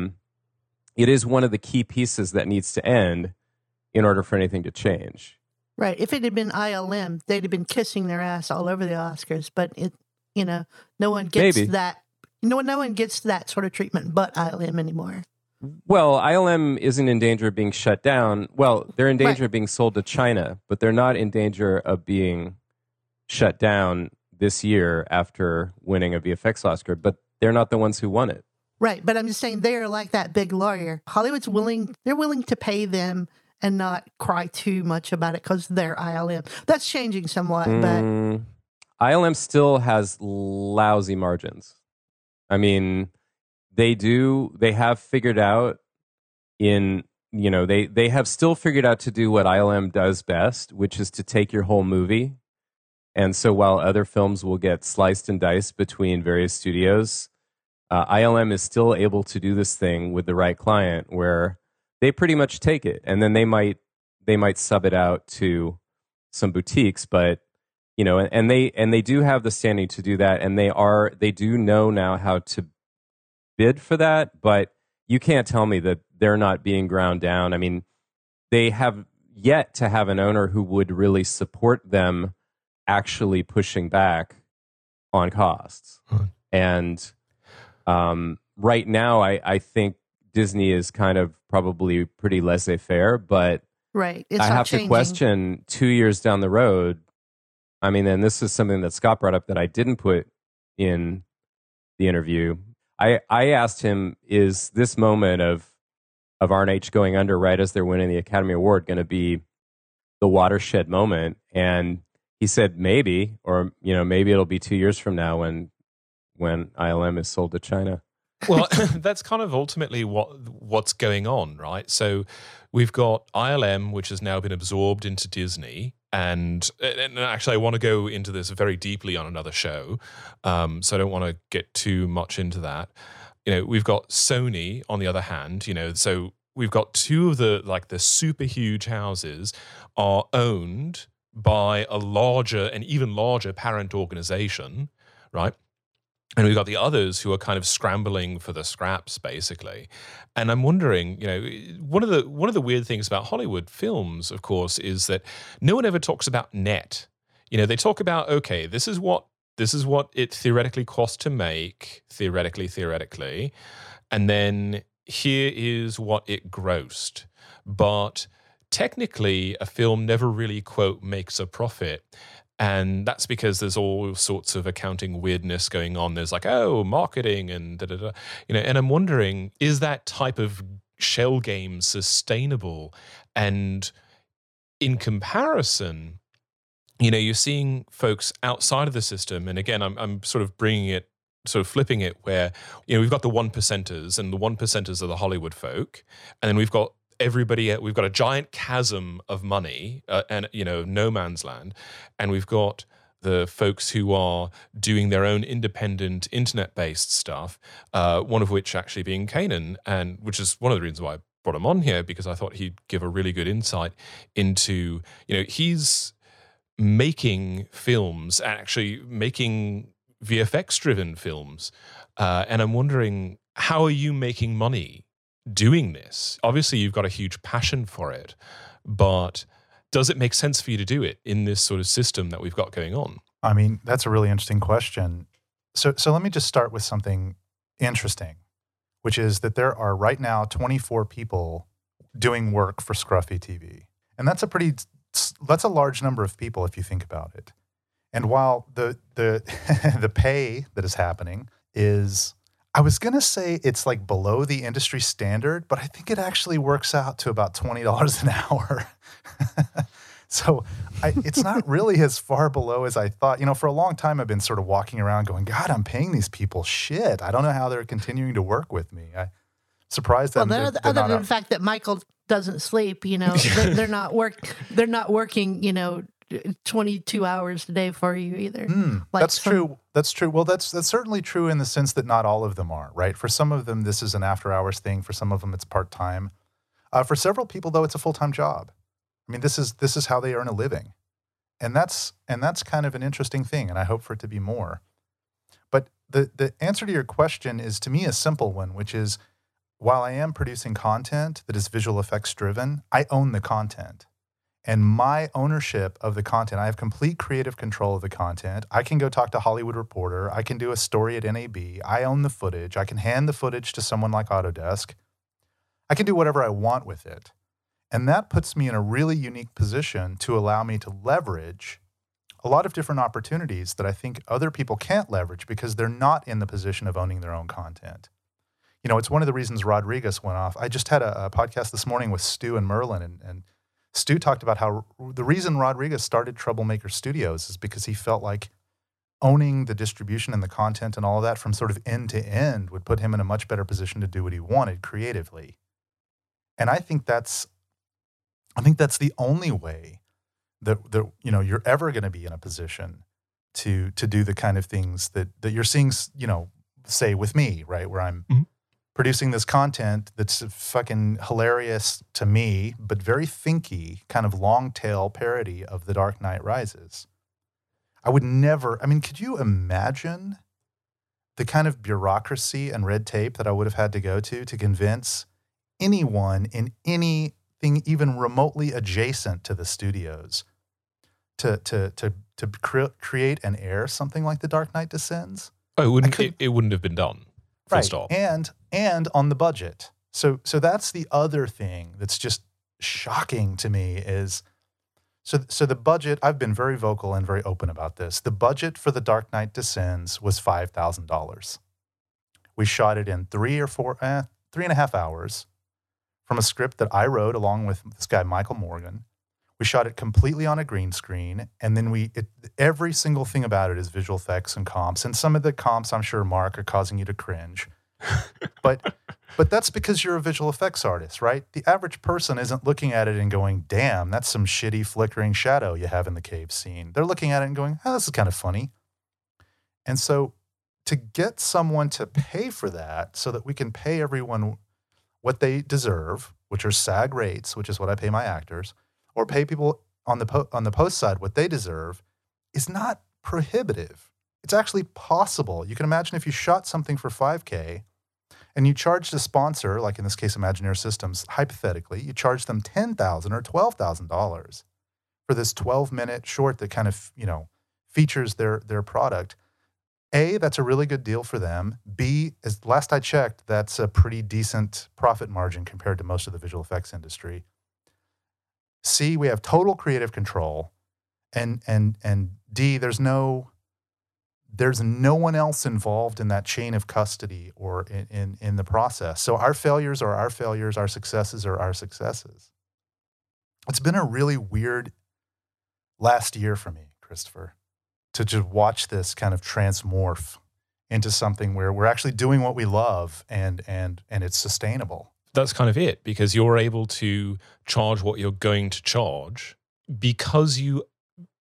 it is one of the key pieces that needs to end in order for anything to change. Right. If it had been ILM, they'd have been kissing their ass all over the Oscars. But no one gets that. No one gets that sort of treatment but ILM anymore. Well, ILM isn't in danger of being shut down. Well, they're in danger of being sold to China, but they're not in danger of being shut down this year after winning a VFX Oscar. But they're not the ones who won it. Right. But I'm just saying they're like that big lawyer. Hollywood's willing to pay them and not cry too much about it because they're ILM. That's changing somewhat, but ILM still has lousy margins. I mean, they have figured out they have still figured out to do what ILM does best, which is to take your whole movie. And so while other films will get sliced and diced between various studios, ILM is still able to do this thing with the right client where they pretty much take it, and then they might sub it out to some boutiques, but and they do have the standing to do that, and they do know now how to bid for that, but you can't tell me that they're not being ground down. I mean, they have yet to have an owner who would really support them actually pushing back on costs. And right now, I think Disney is kind of probably pretty laissez-faire, but right. I have to question 2 years down the road. I mean, and this is something that Scott brought up that I didn't put in the interview. I asked him, is this moment of R&H going under right as they're winning the Academy Award going to be the watershed moment? And he said maybe, or maybe it'll be 2 years from now when ILM is sold to China. Well, that's kind of ultimately what's going on, right? So we've got ILM, which has now been absorbed into Disney. And actually, I want to go into this very deeply on another show, so I don't want to get too much into that. We've got Sony, on the other hand, so we've got two of the super huge houses are owned by a larger and even larger parent organization, right? And we've got the others who are kind of scrambling for the scraps, basically. And I'm wondering, one of the weird things about Hollywood films, of course, is that no one ever talks about net. They talk about, okay, this is what it theoretically costs to make, theoretically, and then here is what it grossed. But technically, a film never really, quote, makes a profit. And that's because there's all sorts of accounting weirdness going on. There's marketing and da-da-da. And I'm wondering, is that type of shell game sustainable? And in comparison, you're seeing folks outside of the system. And again, I'm sort of flipping it where, we've got the 1%ers, and the 1%ers are the Hollywood folk. And then we've got we've got a giant chasm of money and no man's land, and we've got the folks who are doing their own independent internet-based stuff, one of which actually being Kanan, and which is one of the reasons why I brought him on here, because I thought he'd give a really good insight into, he's making films, actually making VFX-driven films. And I'm wondering, how are you making money doing this? Obviously, you've got a huge passion for it, but does it make sense for you to do it in this sort of system that we've got going on? I mean, that's a really interesting question. So let me just start with something interesting, which is that there are right now 24 people doing work for Scruffy TV. And that's a large number of people if you think about it. And while the the pay that is happening is, I was going to say it's like below the industry standard, but I think it actually works out to about $20 an hour. So it's not really as far below as I thought. For a long time, I've been sort of walking around going, God, I'm paying these people shit. I don't know how they're continuing to work with me. I'm surprised that other than the fact that Michael doesn't sleep, they're not working, 22 hours a day for you either. That's true. That's true. Well, that's certainly true in the sense that not all of them are, right? For some of them, this is an after-hours thing. For some of them, it's part-time. For several people, though, it's a full-time job. I mean, this is how they earn a living. And that's kind of an interesting thing, and I hope for it to be more. But the answer to your question is, to me, a simple one, which is, while I am producing content that is visual effects driven, I own the content. And my ownership of the content, I have complete creative control of the content. I can go talk to Hollywood Reporter. I can do a story at NAB. I own the footage. I can hand the footage to someone like Autodesk. I can do whatever I want with it. And that puts me in a really unique position to allow me to leverage a lot of different opportunities that I think other people can't leverage because they're not in the position of owning their own content. It's one of the reasons Rodriguez went off. I just had a podcast this morning with Stu and Merlin, and Stu talked about how the reason Rodriguez started Troublemaker Studios is because he felt like owning the distribution and the content and all of that from sort of end to end would put him in a much better position to do what he wanted creatively. And I think that's the only way that you're ever going to be in a position to do the kind of things that you're seeing, say with me, right, where I'm producing this content that's fucking hilarious to me, but very thinky, kind of long tail parody of The Dark Knight Rises. Could you imagine the kind of bureaucracy and red tape that I would have had to go to convince anyone in anything even remotely adjacent to the studios to create and air something like The Dark Knight Descends? Oh, it wouldn't have been done. Full Right. stop. And on the budget. So that's the other thing that's just shocking to me is, so the budget, I've been very vocal and very open about this. The budget for The Dark Knight Descends was $5,000. We shot it in 3.5 hours from a script that I wrote along with this guy, Michael Morgan. We shot it completely on a green screen, and then every single thing about it is visual effects and comps. And some of the comps, I'm sure, Mark, are causing you to cringe. But that's because you're a visual effects artist, right? The average person isn't looking at it and going, damn, that's some shitty flickering shadow you have in the cave scene. They're looking at it and going, oh, this is kind of funny. And so to get someone to pay for that so that we can pay everyone what they deserve, which are SAG rates, which is what I pay my actors, or pay people on the post side what they deserve, is not prohibitive. It's actually possible. You can imagine if you shot something for $5K and you charged a sponsor, like in this case Imagineer Systems, hypothetically, you charged them $10,000 or $12,000 for this 12-minute short that kind of, features their product. A, that's a really good deal for them. B, as last I checked, that's a pretty decent profit margin compared to most of the visual effects industry. C, we have total creative control. And D, there's no one else involved in that chain of custody or in the process. So our failures are our failures, our successes are our successes. It's been a really weird last year for me, Christopher, to just watch this kind of transmorph into something where we're actually doing what we love and it's sustainable. That's kind of it, because you're able to charge what you're going to charge because you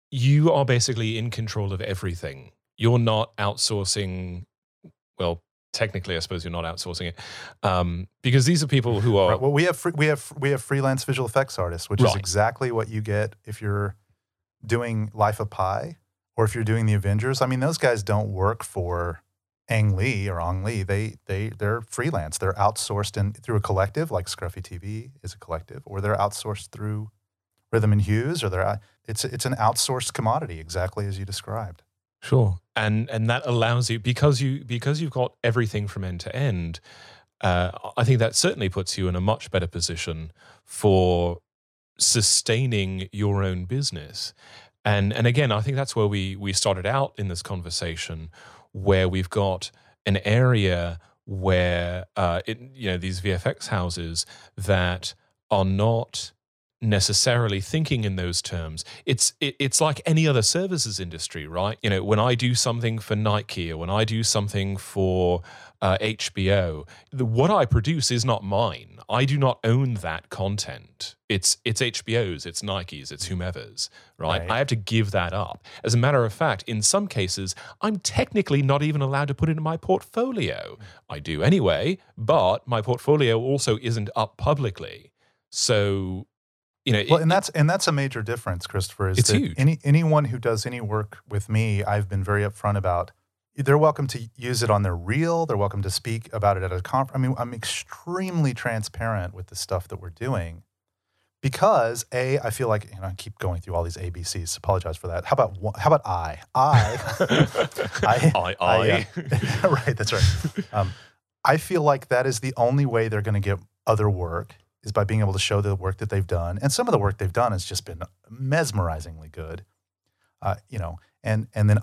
you are basically in control of everything. You're not outsourcing. Well, technically, I suppose you're not outsourcing it, because these are people who are. Right. Well, we have freelance visual effects artists, which is exactly what you get if you're doing Life of Pi or if you're doing the Avengers. I mean, those guys don't work for Ang Lee or Ong Lee. They're freelance. They're outsourced through a collective, like Scruffy TV is a collective, or they're outsourced through Rhythm and Hues, or it's an outsourced commodity, exactly as you described. Sure, and that allows you because you've got everything from end to end. I think that certainly puts you in a much better position for sustaining your own business. And again, I think that's where we started out in this conversation, where we've got an area where these VFX houses that are not necessarily thinking in those terms. It's like any other services industry, right? You know, when I do something for Nike or when I do something for HBO, what I produce is not mine. I do not own that content. It's HBO's, it's Nike's, it's whomever's, right? I have to give that up. As a matter of fact, in some cases, I'm technically not even allowed to put it in my portfolio. I do anyway, but my portfolio also isn't up publicly. So, you know, well, and that's a major difference, Christopher. Is it's that huge. Anyone who does any work with me, I've been very upfront about. They're welcome to use it on their reel. They're welcome to speak about it at a conference. I mean, I'm extremely transparent with the stuff that we're doing because I feel like, I keep going through all these ABCs. Apologize for that. How about I? Right, that's right. I feel like that is the only way they're going to get other work, is by being able to show the work that they've done. And some of the work they've done has just been mesmerizingly good. And then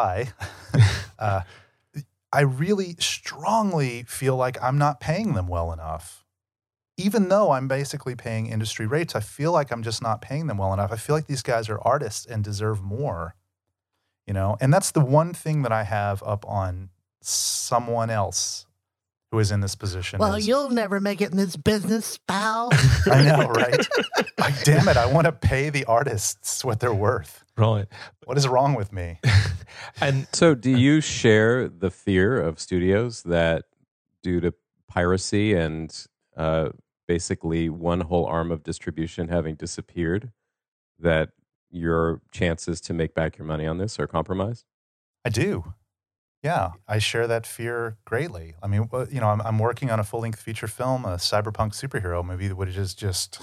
I really strongly feel like I'm not paying them well enough. Even though I'm basically paying industry rates, I feel like I'm just not paying them well enough. I feel like these guys are artists and deserve more, and that's the one thing that I have up on someone else who is in this position. Well, you'll never make it in this business, pal. I know, right? Damn it, I want to pay the artists what they're worth. Right. What is wrong with me? And so do you share the fear of studios that due to piracy and basically one whole arm of distribution having disappeared, that your chances to make back your money on this are compromised? I do. Yeah, I share that fear greatly. I mean, I'm working on a full-length feature film, a cyberpunk superhero movie, which is just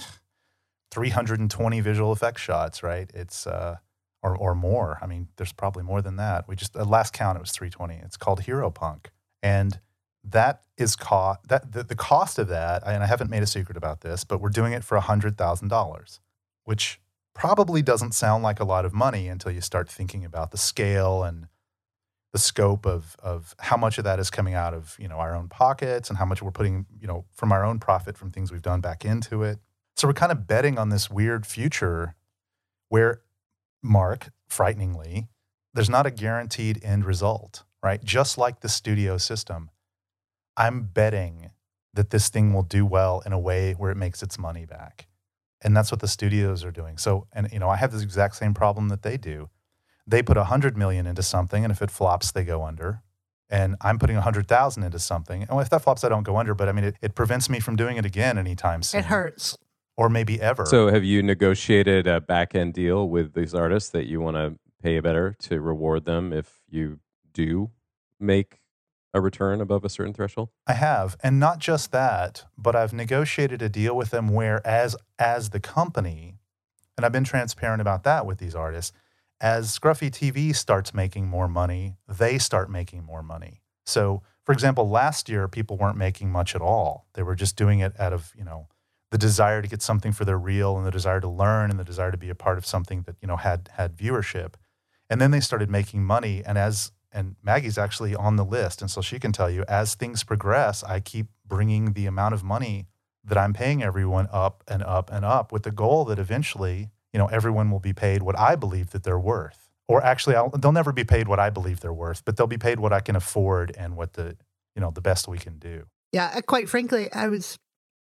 320 visual effects shots, right? It's or more. I mean, there's probably more than that. We just, at last count, it was 320. It's called Hero Punk, and that is the cost of that. And I haven't made a secret about this, but we're doing it for $100,000, which probably doesn't sound like a lot of money until you start thinking about the scale and the scope of how much of that is coming out of, our own pockets and how much we're putting, from our own profit from things we've done back into it. So we're kind of betting on this weird future where, Mark, frighteningly, there's not a guaranteed end result, right? Just like the studio system, I'm betting that this thing will do well in a way where it makes its money back. And that's what the studios are doing. So, and I have this exact same problem that they do. They put $100 million into something, and if it flops, they go under. And I'm putting $100,000 into something. And if that flops, I don't go under. But I mean, it prevents me from doing it again anytime soon. It hurts. Or maybe ever. So have you negotiated a back-end deal with these artists that you want to pay better to reward them if you do make a return above a certain threshold? I have. And not just that, but I've negotiated a deal with them where as the company, and I've been transparent about that with these artists, as Scruffy TV starts making more money, they start making more money. So, for example, last year, people weren't making much at all. They were just doing it out of, the desire to get something for their reel and the desire to learn and the desire to be a part of something that, had viewership. And then they started making money. And Maggie's actually on the list. And so she can tell you, as things progress, I keep bringing the amount of money that I'm paying everyone up and up and up, with the goal that eventually, everyone will be paid what I believe that they're worth. Or actually, they'll never be paid what I believe they're worth, but they'll be paid what I can afford and what the best we can do. Yeah, quite frankly, I was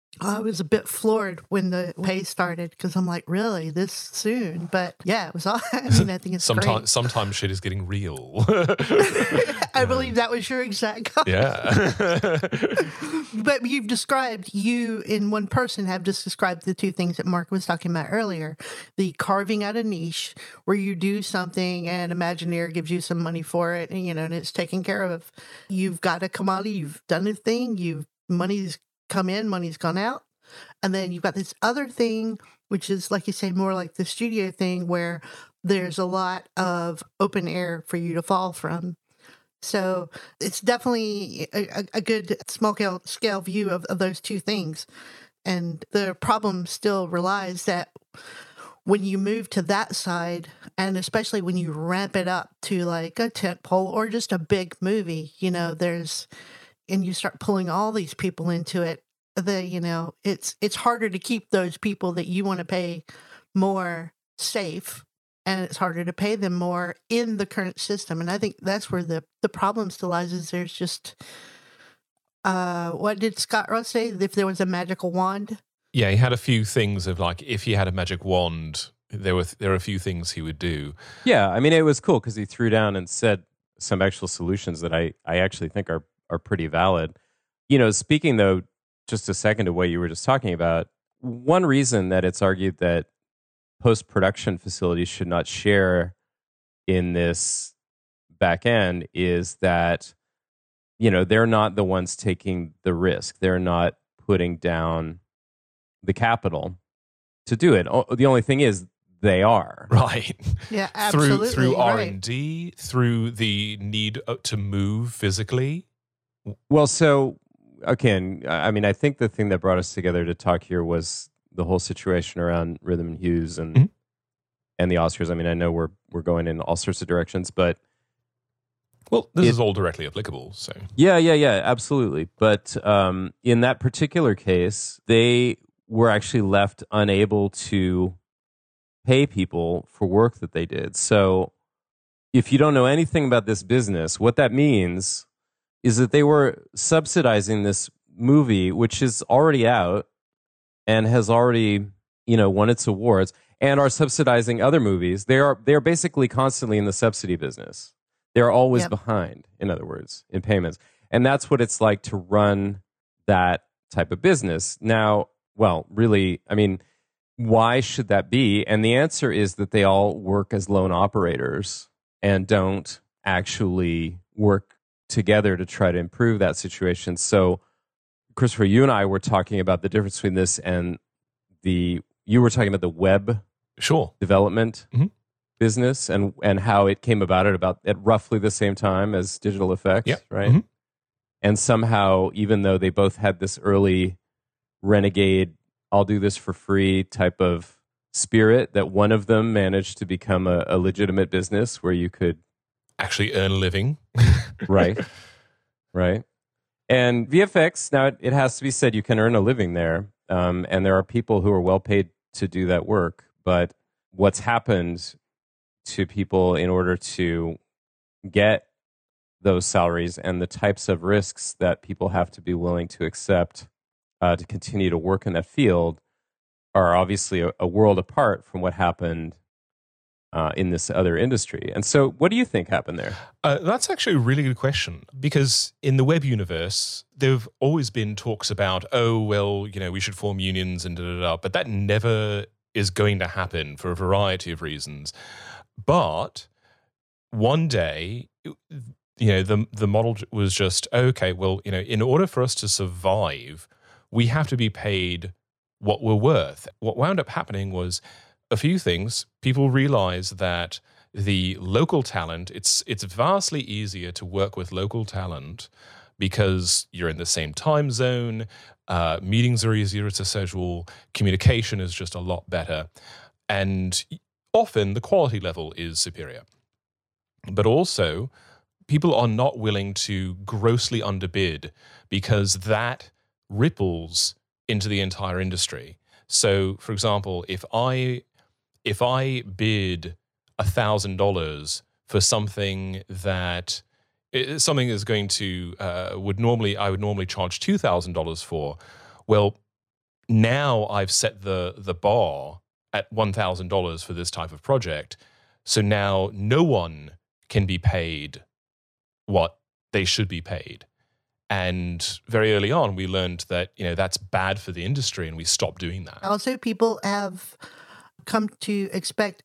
I was a bit floored when the pay started because I'm like, really, this soon? But yeah, it was all. I mean, I think it's great. Sometimes shit is getting real. I believe that was your exact comment. Yeah. But you in one person have just described the two things that Mark was talking about earlier. The carving out a niche where you do something and Imagineer gives you some money for it and, and it's taken care of. You've got a commodity, you've done a thing, money's come in, money's gone out. And then you've got this other thing, which is, like you say, more like the studio thing where there's a lot of open air for you to fall from. So it's definitely a good small scale view of those two things. And the problem still relies that when you move to that side, and especially when you ramp it up to like a tentpole or just a big movie, and you start pulling all these people into it, it's harder to keep those people that you want to pay more safe, and it's harder to pay them more in the current system. And I think that's where the problem still lies, is there's just, what did Scott Ross say? If there was a magical wand? Yeah, he had a few things of like, if he had a magic wand, there were a few things he would do. Yeah, I mean, it was cool because he threw down and said some actual solutions that I actually think are pretty valid. Speaking though, just a second to what you were just talking about, one reason that it's argued that post-production facilities should not share in this back end is that, they're not the ones taking the risk. They're not putting down the capital to do it. The only thing is they are. Right. Yeah, absolutely. Through right. R&D, through the need to move physically. Well, so, again, I mean, I think the thing that brought us together to talk here was the whole situation around Rhythm and Hughes and the Oscars. I mean, I know we're going in all sorts of directions, but... Well, this is all directly applicable, so... Yeah, absolutely. But in that particular case, they were actually left unable to pay people for work that they did. So if you don't know anything about this business, what that means is that they were subsidizing this movie, which is already out and has already, won its awards, and are subsidizing other movies. They are basically constantly in the subsidy business. They're always behind, in other words, in payments. And that's what it's like to run that type of business. Now, well, really, I mean, why should that be? And the answer is that they all work as lone operators and don't actually work together to try to improve that situation. So, Christopher, you and I were talking about the difference between this and you were talking about the web development business and how it came about at roughly the same time as digital effects, right? Mm-hmm. And somehow, even though they both had this early renegade, I'll do this for free type of spirit, that one of them managed to become a legitimate business where you could actually earn a living. Right. And VFX, now it has to be said, you can earn a living there. And there are people who are well paid to do that work. But what's happened to people in order to get those salaries and the types of risks that people have to be willing to accept to continue to work in that field are obviously a world apart from what happened in this other industry. And so what do you think happened there? That's actually a really good question, because in the web universe, there have always been talks about, we should form unions and da-da-da, but that never is going to happen for a variety of reasons. But one day, the model was just, in order for us to survive, we have to be paid what we're worth. What wound up happening was a few things. People realized that the local talent, it's vastly easier to work with local talent because you're in the same time zone, meetings are easier to schedule, communication is just a lot better, and often the quality level is superior. But also, people are not willing to grossly underbid because that ripples into the entire industry. So, for example, if I bid $1,000 for something that is going to I would normally charge $2,000 for, well, now I've set the bar at $1,000 for this type of project. So now no one can be paid what they should be paid. And very early on, we learned that, that's bad for the industry, and we stopped doing that. Also, people have come to expect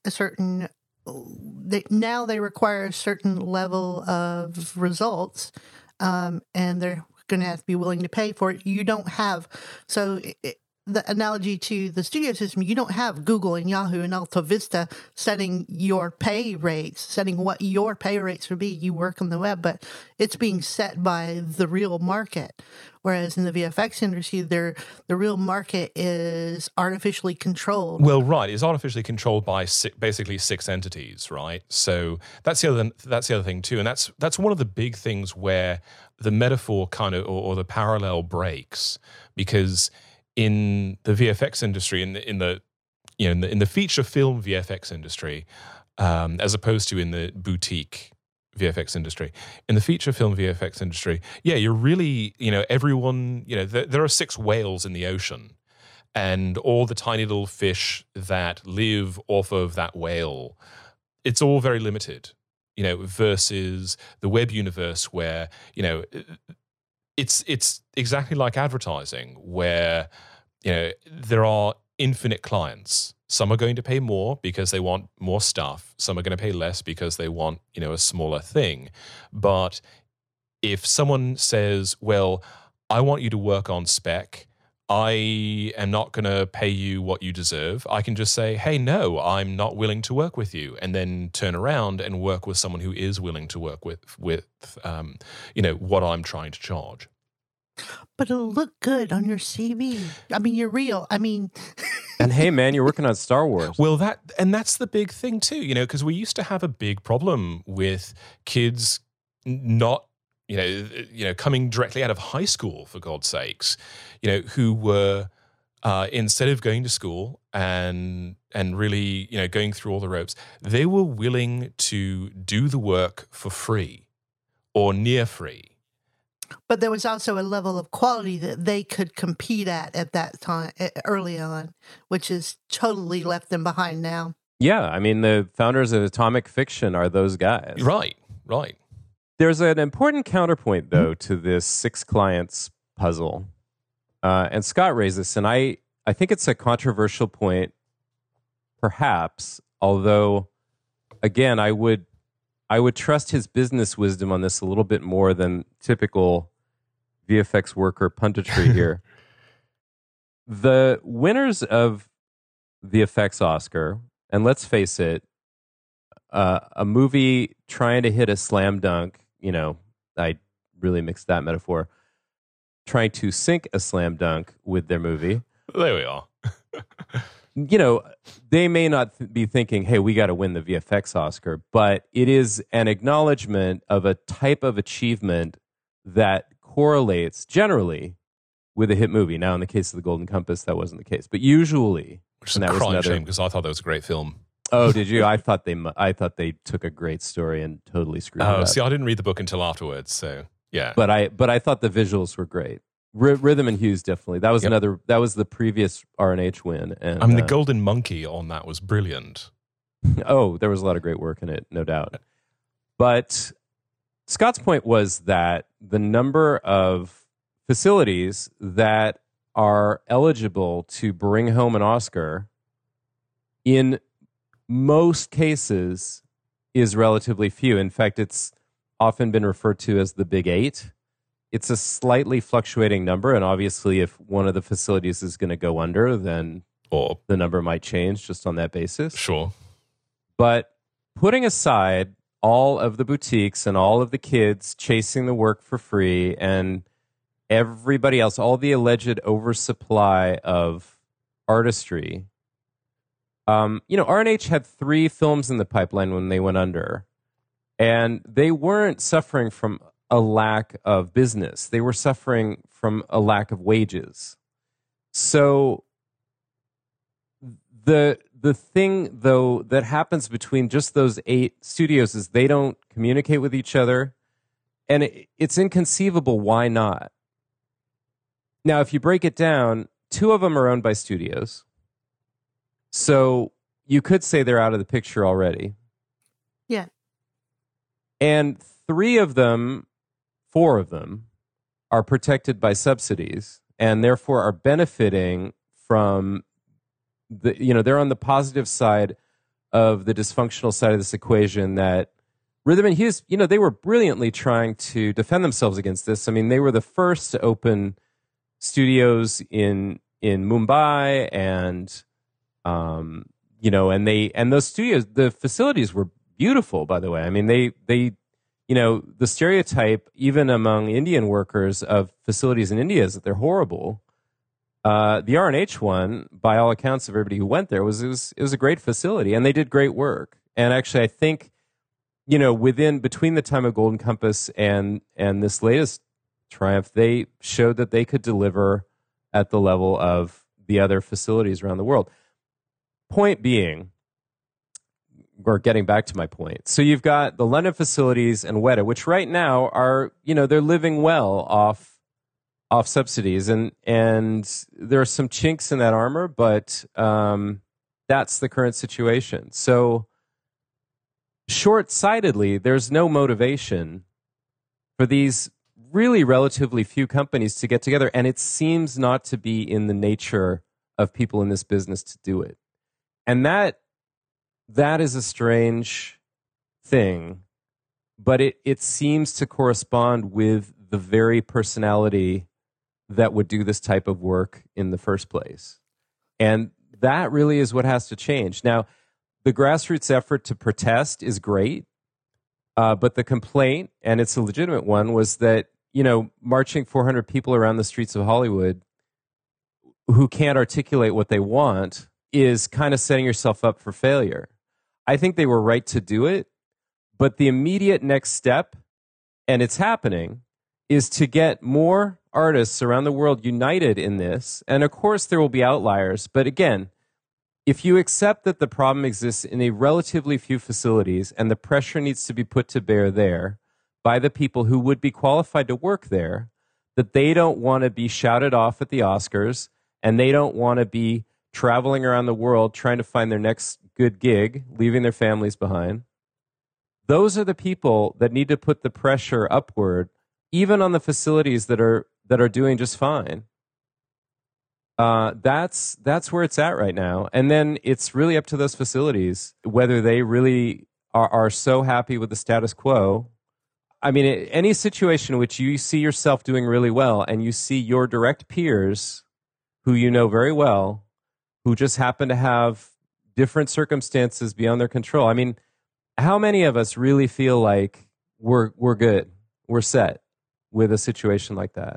now they require a certain level of results, and they're going to have to be willing to pay for it. You don't have, the analogy to the studio system, you don't have Google and Yahoo and Alta Vista setting your pay rates, setting what your pay rates would be. You work on the web, but it's being set by the real market. Whereas in the VFX industry, the real market is artificially controlled. Well, right, it's artificially controlled by basically 6 entities, right? So that's the other thing too, and that's one of the big things where the metaphor kind of or the parallel breaks, because in the VFX industry, in the feature film VFX industry, as opposed to in the boutique VFX industry, in the feature film VFX industry, you're really, everyone, there are 6 whales in the ocean, and all the tiny little fish that live off of that whale, it's all very limited, versus the web universe where, it's exactly like advertising, where there are infinite clients. Some are going to pay more because they want more stuff. Some are going to pay less because they want a smaller thing. But if someone says, "Well, I want you to work on spec. I am not going to pay you what you deserve," I can just say, "Hey, no, I'm not willing to work with you," and then turn around and work with someone who is willing to work with what I'm trying to charge. But it'll look good on your CV. I mean, you're real. I mean, and hey, man, you're working on Star Wars. Well, that's the big thing too, because we used to have a big problem with kids not, coming directly out of high school, for God's sakes, who were instead of going to school and really, going through all the ropes, they were willing to do the work for free or near free. But there was also a level of quality that they could compete at that time, early on, which has totally left them behind now. Yeah, I mean, the founders of Atomic Fiction are those guys. Right. There's an important counterpoint, though, to this 6 clients puzzle. And Scott raised this, and I think it's a controversial point, perhaps, although, again, I would trust his business wisdom on this a little bit more than typical VFX worker punditry here. The winners of the VFX Oscar, and let's face it, a movie trying to hit a slam dunk, I really mixed that metaphor, trying to sink a slam dunk with their movie. There we are. They may not be thinking, hey, we got to win the VFX Oscar, but it is an acknowledgement of a type of achievement that correlates generally with a hit movie. Now, in the case of The Golden Compass, that wasn't the case, but usually, which is a crying shame because I thought that was a great film. Oh, did you? I thought they took a great story and totally screwed it up. See, I didn't read the book until afterwards, so yeah. But I thought the visuals were great. Rhythm and Hues, definitely. That was that was the previous R&H win. And, I mean, the Golden Monkey on that was brilliant. Oh, there was a lot of great work in it, no doubt. But Scott's point was that the number of facilities that are eligible to bring home an Oscar in most cases is relatively few. In fact, it's often been referred to as the Big 8. It's a slightly fluctuating number, and obviously if one of the facilities is going to go under, then the number might change just on that basis. Sure. But putting aside all of the boutiques and all of the kids chasing the work for free and everybody else, all the alleged oversupply of artistry, R&H had 3 films in the pipeline when they went under, and they weren't suffering from a lack of business. They were suffering from a lack of wages. So the thing, though, that happens between just those 8 studios is they don't communicate with each other, and it's inconceivable why not. Now, if you break it down two of them are owned by studios. So you could say they're out of the picture already. Yeah. And four of them are protected by subsidies and therefore are benefiting from they're on the positive side of the dysfunctional side of this equation that Rhythm and Hughes, they were brilliantly trying to defend themselves against this. I mean, they were the first to open studios in Mumbai and and those studios, the facilities were beautiful, by the way. I mean, they the stereotype, even among Indian workers of facilities in India, is that they're horrible. The R&H one, by all accounts of everybody who went there, it was a great facility, and they did great work. And actually, I think, between the time of Golden Compass and this latest Triumph, they showed that they could deliver at the level of the other facilities around the world. Point being, or getting back to my point, so you've got the London facilities and Weta, which right now are, they're living well off subsidies, and there are some chinks in that armor, but that's the current situation. So short-sightedly, there's no motivation for these really relatively few companies to get together, and it seems not to be in the nature of people in this business to do it. And that is a strange thing, but it seems to correspond with the very personality that would do this type of work in the first place. And that really is what has to change. Now, the grassroots effort to protest is great, but the complaint, and it's a legitimate one, was that, marching 400 people around the streets of Hollywood who can't articulate what they want is kind of setting yourself up for failure. I think they were right to do it, but the immediate next step, and it's happening, is to get more artists around the world united in this. And of course, there will be outliers. But again, if you accept that the problem exists in a relatively few facilities and the pressure needs to be put to bear there by the people who would be qualified to work there, that they don't want to be shouted off at the Oscars and they don't want to be traveling around the world trying to find their next good gig, leaving their families behind. Those are the people that need to put the pressure upward, even on the facilities that are doing just fine. That's where it's at right now. And then it's really up to those facilities whether they really are so happy with the status quo. I mean, any situation in which you see yourself doing really well and you see your direct peers who you know very well, who just happen to have different circumstances beyond their control. I mean, how many of us really feel like we're good, we're set with a situation like that?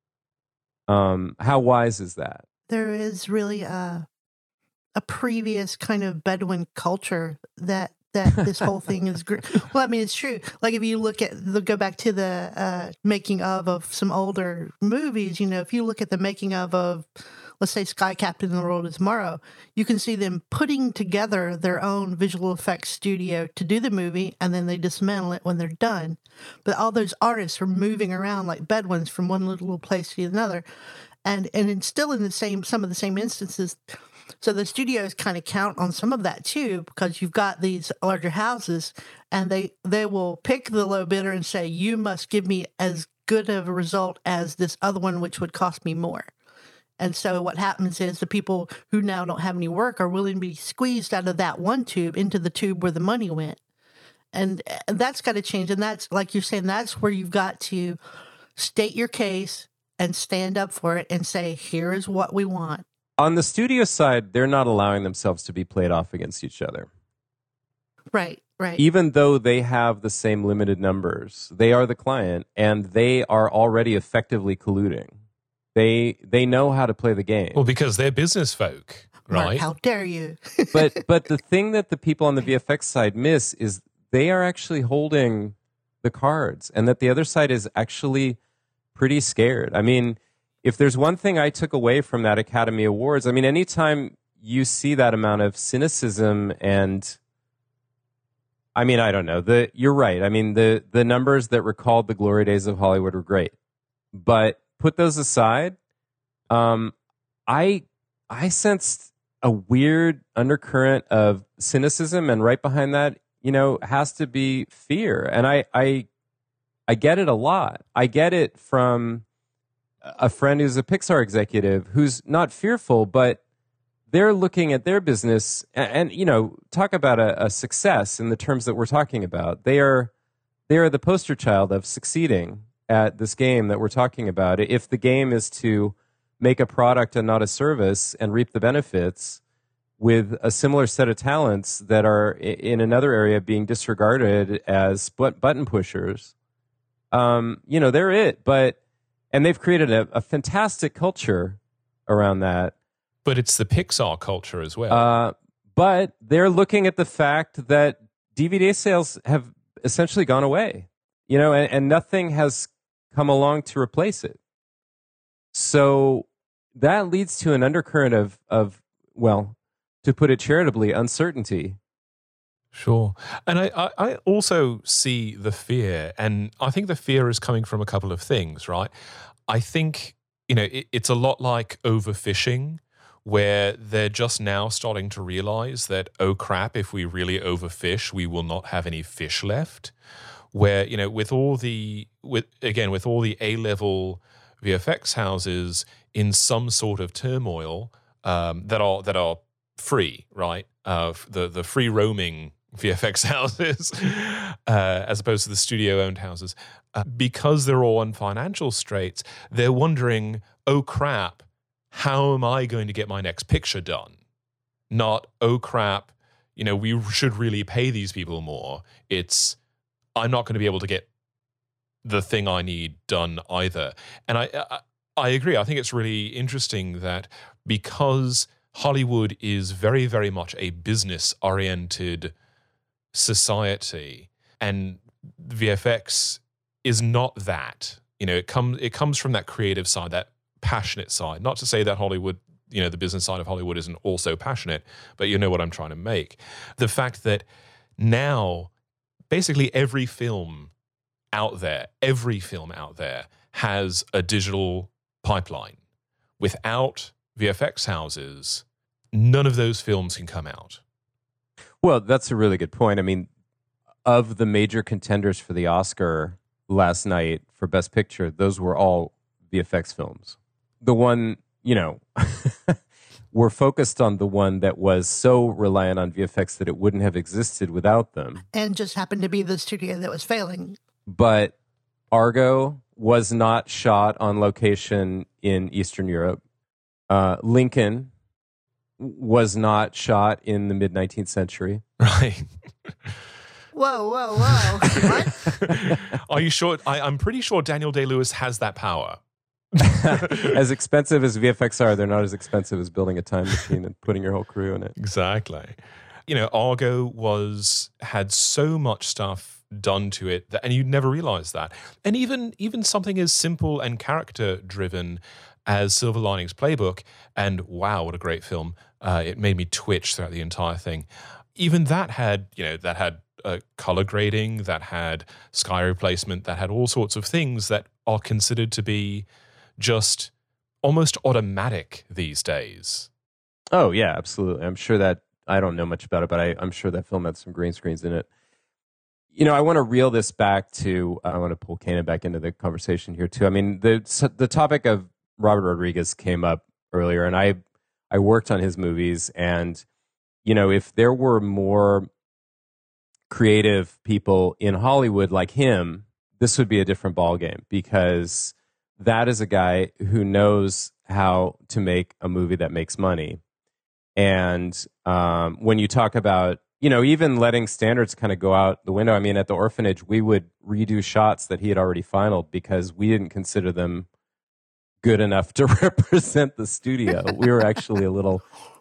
How wise is that? There is really a previous kind of Bedouin culture that this whole thing is great. Well, I mean, it's true. Like if you go back to the making of some older movies, if you look at the making of, let's say, Sky Captain and the World of Tomorrow, you can see them putting together their own visual effects studio to do the movie, and then they dismantle it when they're done. But all those artists are moving around like Bedouins from one little place to another. And it's still in some of the same instances. So the studios kind of count on some of that too, because you've got these larger houses, and they will pick the low bidder and say, you must give me as good of a result as this other one, which would cost me more. And so what happens is the people who now don't have any work are willing to be squeezed out of that one tube into the tube where the money went. And that's got to change. And that's, like you're saying, that's where you've got to state your case and stand up for it and say, here is what we want. On the studio side, they're not allowing themselves to be played off against each other. Right. Even though they have the same limited numbers, they are the client, and they are already effectively colluding. They know how to play the game. Well, because they're business folk, right? Mark, how dare you? but the thing that the people on the VFX side miss is they are actually holding the cards, and that the other side is actually pretty scared. I mean, if there's one thing I took away from that Academy Awards, I mean, anytime you see that amount of cynicism and, I mean, I don't know. You're right. I mean, the numbers that recalled the glory days of Hollywood were great. But put those aside, I sensed a weird undercurrent of cynicism, and right behind that, has to be fear. And I get it a lot. I get it from a friend who's a Pixar executive who's not fearful, but they're looking at their business and talk about a success in the terms that we're talking about. They are the poster child of succeeding at this game that we're talking about. If the game is to make a product and not a service and reap the benefits with a similar set of talents that are in another area being disregarded as button pushers, they're it. And they've created a fantastic culture around that. But it's the Pixar culture as well. But they're looking at the fact that DVD sales have essentially gone away, and nothing has come along to replace it. So that leads to an undercurrent of, to put it charitably, uncertainty. Sure. And I also see the fear, and I think the fear is coming from a couple of things, right? I think, it's a lot like overfishing, where they're just now starting to realize that, oh crap, if we really overfish, we will not have any fish left. Where, with all the A-level VFX houses in some sort of turmoil that are free, right? The free roaming VFX houses as opposed to the studio-owned houses. Because they're all on financial straits, they're wondering, oh crap, how am I going to get my next picture done? Not, oh crap, we should really pay these people more. It's, I'm not going to be able to get the thing I need done either. And I agree. I think it's really interesting that because Hollywood is very, very much a business-oriented society, and VFX is not that. It comes from that creative side, that passionate side. Not to say that Hollywood, the business side of Hollywood isn't also passionate, but you know what I'm trying to make. The fact that now basically every film out there has a digital pipeline. Without VFX houses, none of those films can come out. Well, that's a really good point. I mean, of the major contenders for the Oscar last night for Best Picture, those were all VFX films. The one, we're focused on the one that was so reliant on VFX that it wouldn't have existed without them. And just happened to be the studio that was failing. But Argo was not shot on location in Eastern Europe. Lincoln was not shot in the mid-19th century. Right. Whoa. What? Are you sure? I'm pretty sure Daniel Day-Lewis has that power. As expensive as VFX are, they're not as expensive as building a time machine and putting your whole crew in it. Exactly. Argo had so much stuff done to it and you'd never realize that. And even something as simple and character driven as Silver Linings Playbook, and wow, what a great film! It made me twitch throughout the entire thing. Even that had color grading, that had sky replacement, that had all sorts of things that are considered to be just almost automatic these days. Oh, yeah, absolutely. I'm sure that, I don't know much about it, but I'm sure that film had some green screens in it. I want to reel this back to, I want to pull Kanan back into the conversation here too. I mean, the topic of Robert Rodriguez came up earlier, and I worked on his movies, and, if there were more creative people in Hollywood like him, this would be a different ballgame, because that is a guy who knows how to make a movie that makes money. And when you talk about, even letting standards kind of go out the window, I mean, at the Orphanage, we would redo shots that he had already finaled because we didn't consider them good enough to represent the studio. We were actually a little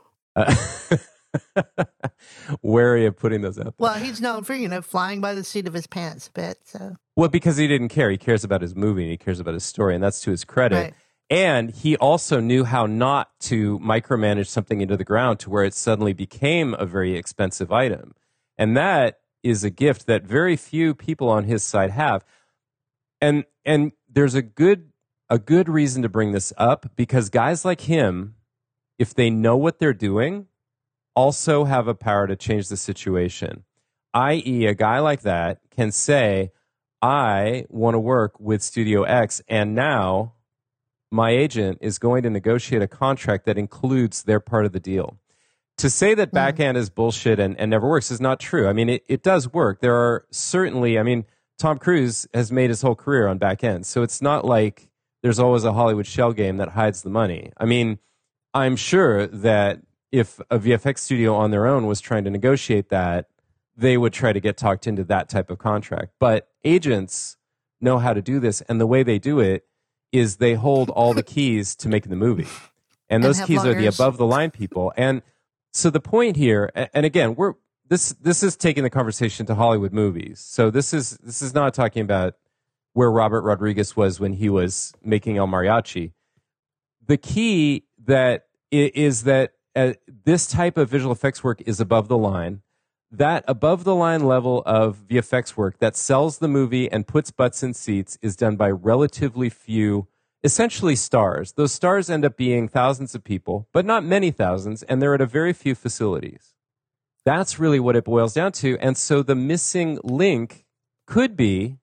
wary of putting those out there. Well, he's known for, flying by the seat of his pants a bit. So. Well, because he didn't care. He cares about his movie and he cares about his story, and that's to his credit. Right. And he also knew how not to micromanage something into the ground to where it suddenly became a very expensive item. And that is a gift that very few people on his side have. And there's a good reason to bring this up, because guys like him if they know what they're doing, also have a power to change the situation. I.e., a guy like that can say, I want to work with Studio X, and now my agent is going to negotiate a contract that includes their part of the deal. To say that backhand is bullshit and never works is not true. I mean, it does work. There are certainly, I mean, Tom Cruise has made his whole career on backhand, so it's not like there's always a Hollywood shell game that hides the money. I mean, I'm sure that if a VFX studio on their own was trying to negotiate that, they would try to get talked into that type of contract. But agents know how to do this, and the way they do it is they hold all the keys to making the movie. And those keys are the above the line people. And so the point here, and again, this is taking the conversation to Hollywood movies. So this is not talking about where Robert Rodriguez was when he was making El Mariachi. The key that is that this type of visual effects work is above the line. That above the line level of VFX work that sells the movie and puts butts in seats is done by relatively few, essentially stars. Those stars end up being thousands of people, but not many thousands, and they're at a very few facilities. That's really what it boils down to. And so the missing link could be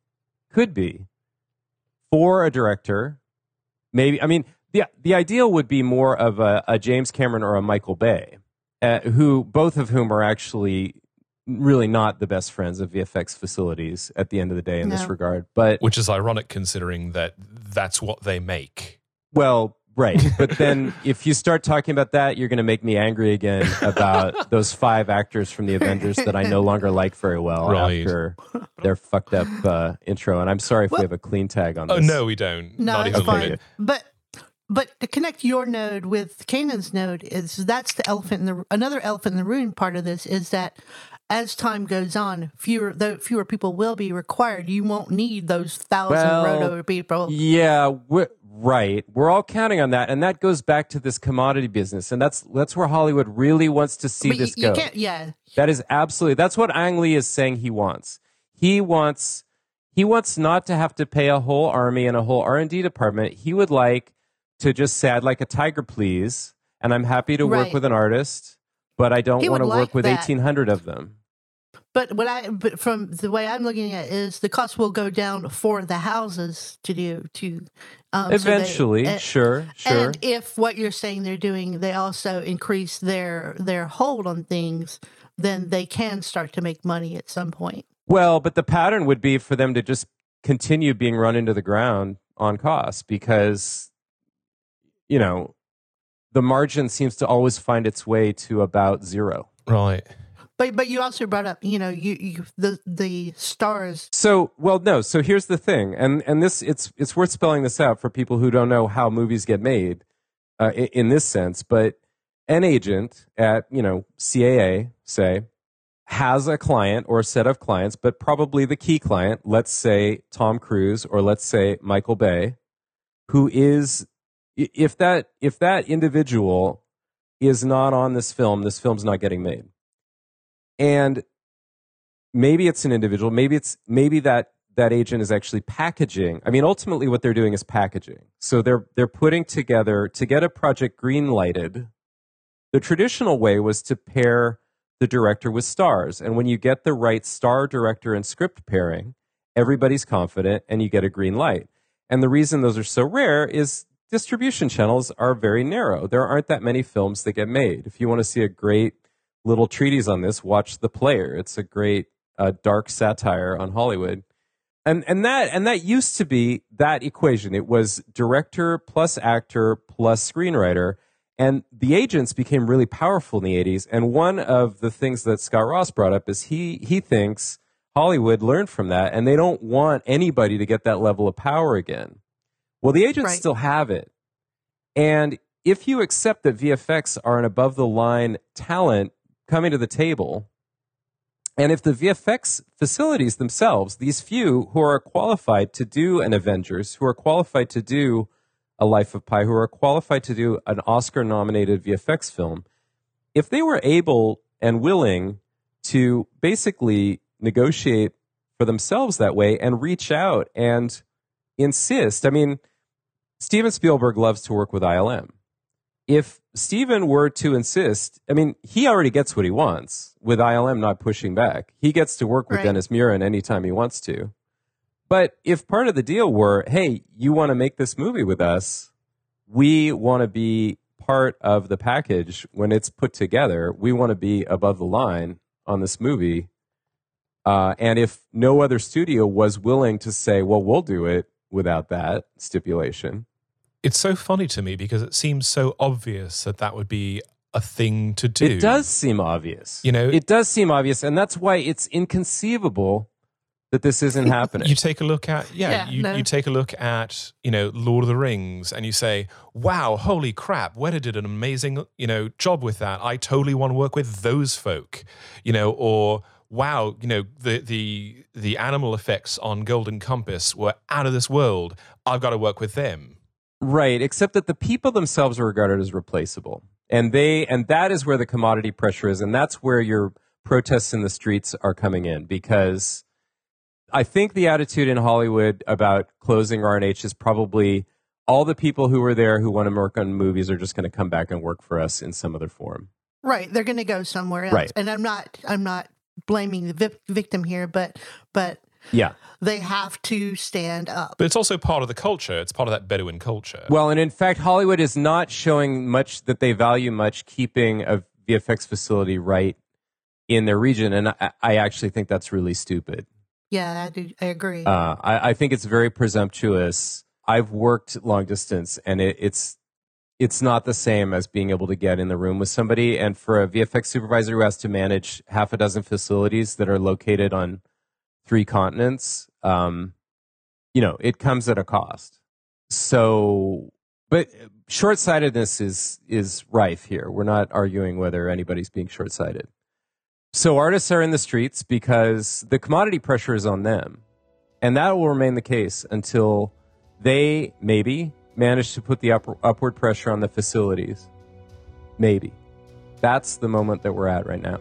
for a director, maybe, I mean, the ideal would be more of a James Cameron or a Michael Bay, who both of whom are actually really not the best friends of VFX facilities at the end of the day in this regard. But which is ironic considering that that's what they make. Well, right. But then if you start talking about that, you're going to make me angry again about those 5 actors from the Avengers that I no longer like very well after their fucked up intro. And I'm sorry if we have a clean tag on this. Oh, no, we don't. No, not it's even fine. But to connect your node with Kanan's node is that's the another elephant in the room part of this is that as time goes on, fewer people will be required. You won't need those 1,000 roto people. Yeah, right. We're all counting on that, and that goes back to this commodity business, and that's where Hollywood really wants to see this go. That is absolutely. That's what Ang Lee is saying he wants. He wants not to have to pay a whole army and a whole R&D department. He would like to just say, I'd like a tiger, please, and I'm happy to work with an artist, but I don't want to work with 1,800 of them. But from the way I'm looking at it is the cost will go down for the houses to do eventually. Sure. And if what you're saying they're doing, they also increase their hold on things, then they can start to make money at some point. Well, but the pattern would be for them to just continue being run into the ground on costs because, you know, the margin seems to always find its way to about zero. Right. But you also brought up, you know, the stars. So here's the thing, and this it's worth spelling this out for people who don't know how movies get made in this sense. But an agent at CAA, say, has a client or a set of clients, but probably the key client, let's say Tom Cruise or let's say Michael Bay, who is if that individual is not on this film's not getting made. And maybe it's an individual, maybe that agent is actually packaging. I mean, ultimately what they're doing is packaging. So they're putting together, to get a project green lighted, the traditional way was to pair the director with stars. And when you get the right star, director, and script pairing, everybody's confident and you get a green light. And the reason those are so rare is distribution channels are very narrow. There aren't that many films that get made. If you want to see a great little treatise on this, watch The Player. It's a great dark satire on Hollywood. And that used to be that equation. It was director plus actor plus screenwriter. And the agents became really powerful in the 80s. And one of the things that Scott Ross brought up is he thinks Hollywood learned from that, and they don't want anybody to get that level of power again. Well, the agents still have it. And if you accept that VFX are an above-the-line talent coming to the table, and if the VFX facilities themselves, these few who are qualified to do an Avengers, who are qualified to do a Life of Pi, who are qualified to do an Oscar-nominated VFX film, if they were able and willing to basically negotiate for themselves that way and reach out and insist. I mean, Steven Spielberg loves to work with ILM. if Steven were to insist, I mean, he already gets what he wants with ILM not pushing back. He gets to work with Right. Dennis Muren anytime he wants to. But if part of the deal were, hey, you want to make this movie with us, we want to be part of the package when it's put together. We want to be above the line on this movie. And if no other studio was willing to say, well, we'll do it without that stipulation. It's so funny to me because it seems so obvious that that would be a thing to do. It does seem obvious. You know, it does seem obvious. And that's why it's inconceivable that this isn't happening. You take a look at, no. you take a look at, Lord of the Rings and you say, wow, holy crap, Weta did an amazing, job with that. I totally want to work with those folk, or wow, the animal effects on Golden Compass were out of this world. I've got to work with them. Right, except that the people themselves are regarded as replaceable. And that is where the commodity pressure is, and that's where your protests in the streets are coming in, because I think the attitude in Hollywood about closing R&H is probably all the people who were there who want to work on movies are just going to come back and work for us in some other form. Right. They're going to go somewhere else. Right. And I'm not blaming the victim here, but Yeah. they have to stand up. But it's also part of the culture. It's part of that Bedouin culture. Well, and in fact, Hollywood is not showing much that they value much keeping a VFX facility right in their region. And I actually think that's really stupid. Yeah, I do. I agree. I think it's very presumptuous. I've worked long distance, and it's not the same as being able to get in the room with somebody. And for a VFX supervisor who has to manage half a dozen facilities that are located on 3 continents, it comes at a cost. So, but short-sightedness is rife here. We're not arguing whether anybody's being short-sighted. So artists are in the streets because the commodity pressure is on them. And that will remain the case until they maybe manage to put the upward pressure on the facilities. Maybe. That's the moment that we're at right now.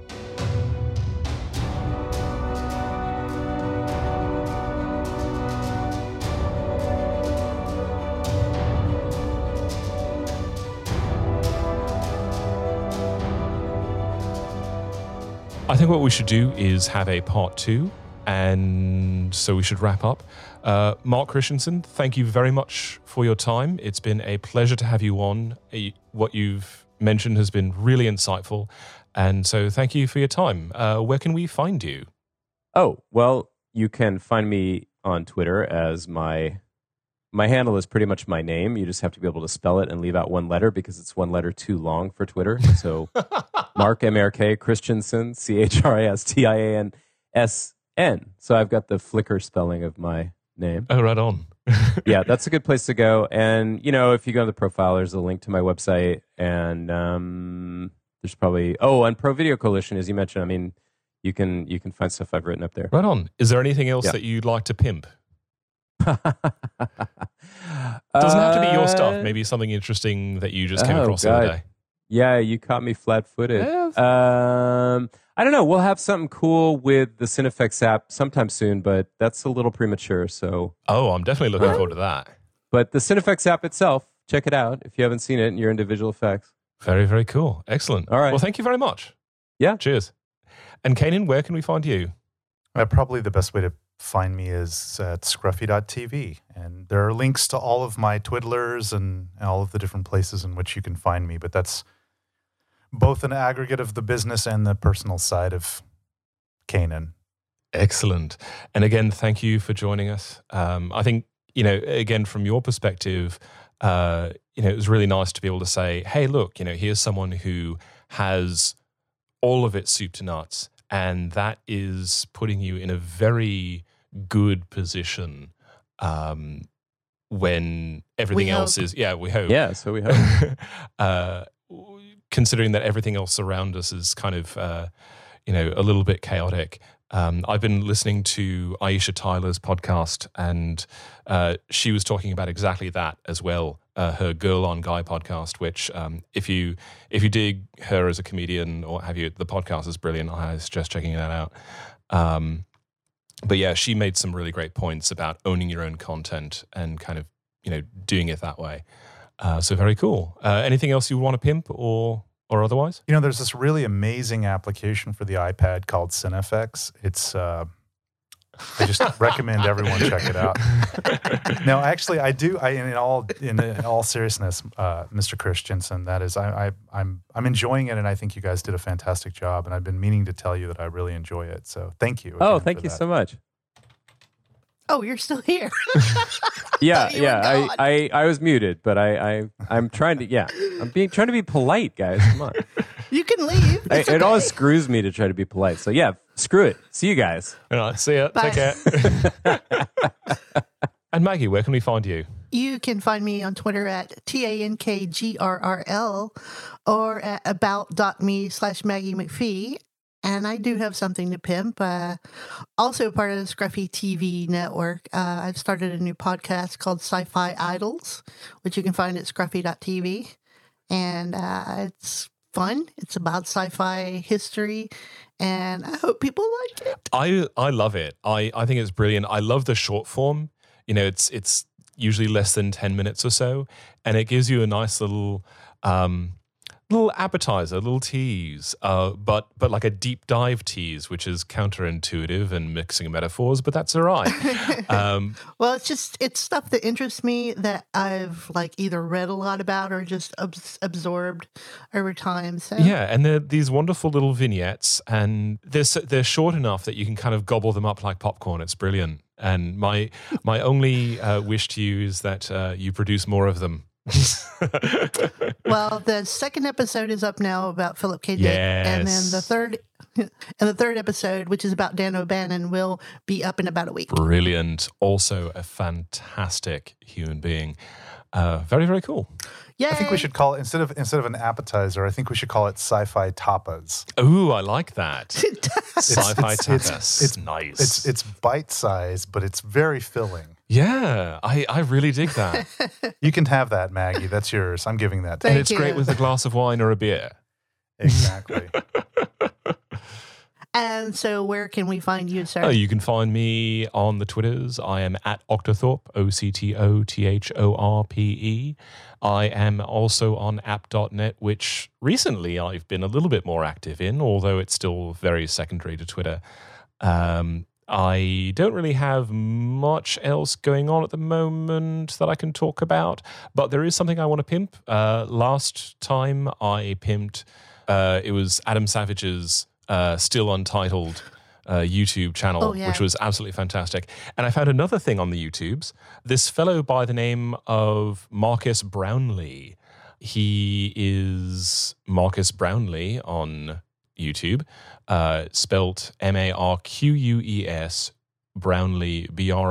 I think what we should do is have a part 2, and so we should wrap up. Mark Christensen, thank you very much for your time. It's been a pleasure to have you on. What you've mentioned has been really insightful, and so thank you for your time. Where can we find you? Oh, well, you can find me on Twitter as my handle is pretty much my name. You just have to be able to spell it and leave out one letter because it's one letter too long for Twitter. So Mark, M-A-R-K, Christensen, C-H-R-I-S-T-I-A-N-S-N. So I've got the Flickr spelling of my name. Oh, right on. Yeah, that's a good place to go. And, if you go to the profile, there's a link to my website. And there's probably... Oh, and Pro Video Coalition, as you mentioned. I mean, you can find stuff I've written up there. Right on. Is there anything else that you'd like to pimp? Doesn't have to be your stuff. Maybe something interesting that you just came across the other day. Yeah, you caught me flat-footed. Yeah. I don't know. We'll have something cool with the Cinefx app sometime soon, but that's a little premature. So, I'm definitely looking forward to that. But the Cinefx app itself, check it out if you haven't seen it and you're into visual effects. Very, very cool. Excellent. All right. Well, thank you very much. Yeah. Cheers. And Kanan, where can we find you? Probably the best way to find me is at scruffy.tv. And there are links to all of my twiddlers and all of the different places in which you can find me. But that's both an aggregate of the business and the personal side of Kanan. Excellent. And again, thank you for joining us. I think, again, from your perspective, it was really nice to be able to say, hey, look, here's someone who has all of it soup to nuts. And that is putting you in a very good position when everything else is, we hope. Yeah, so we hope. Considering that everything else around us is kind of, a little bit chaotic. I've been listening to Aisha Tyler's podcast, and she was talking about exactly that as well. Her Girl on Guy podcast, which if you dig her as a comedian or have you, the podcast is brilliant. I suggest checking that out. But yeah, she made some really great points about owning your own content and kind of doing it that way. So very cool. Anything else you want to pimp or otherwise? There's this really amazing application for the iPad called CineFX. It's I just recommend everyone check it out. No, actually, I do. In all seriousness, Mr. Christensen, that is, I'm enjoying it, and I think you guys did a fantastic job. And I've been meaning to tell you that I really enjoy it. So thank you. Oh, thank you so much. Oh, you're still here. Yeah. I was muted, but I'm trying to. Yeah, trying to be polite, guys. Come on. You can leave. It always screws me to try to be polite. So yeah, screw it. See you guys. All right, see ya. Bye. Take care. And Maggie, where can we find you? You can find me on Twitter at TANKGRRL or at about.me/Maggie McPhee. And I do have something to pimp. Also part of the Scruffy TV network. I've started a new podcast called Sci-Fi Idols, which you can find at scruffy.tv. And it's fun. It's about sci-fi history. And I hope people like it. I love it. I think it's brilliant. I love the short form. It's usually less than 10 minutes or so. And it gives you a nice little appetizer, little tease, but like a deep dive tease, which is counterintuitive and mixing metaphors, but that's all right. Well, it's stuff that interests me that I've either read a lot about or just absorbed over time. So yeah, and they're these wonderful little vignettes, and they're short enough that you can kind of gobble them up like popcorn. It's brilliant. And my only wish to you is that you produce more of them. Well, the second episode is up now about Philip K. Dick, Yes. and then the third episode, which is about Dan O'Bannon, will be up in about a week. Brilliant. Also a fantastic human being. Very, very cool. Yeah, I think we should call it instead of an appetizer. I think we should call it sci-fi tapas. Ooh, I like that. Sci-fi tapas. It's nice. It's bite-sized, but it's very filling. Yeah, I really dig that. You can have that, Maggie. That's yours. I'm giving that to Thank And you. it's you. great with a glass of wine or a beer. Exactly. And so where can we find you, sir? Oh, you can find me on the Twitters. I am at Octothorpe, OCTOTHORPE. I am also on app.net, which recently I've been a little bit more active in, although it's still very secondary to Twitter. I don't really have much else going on at the moment that I can talk about, but there is something I want to pimp. Last time I pimped, it was Adam Savage's still untitled YouTube channel, Oh, yeah. which was absolutely fantastic. And I found another thing on the YouTubes. This fellow by the name of Marcus Brownlee. He is Marcus Brownlee on YouTube, spelt Marquess, Brownlee,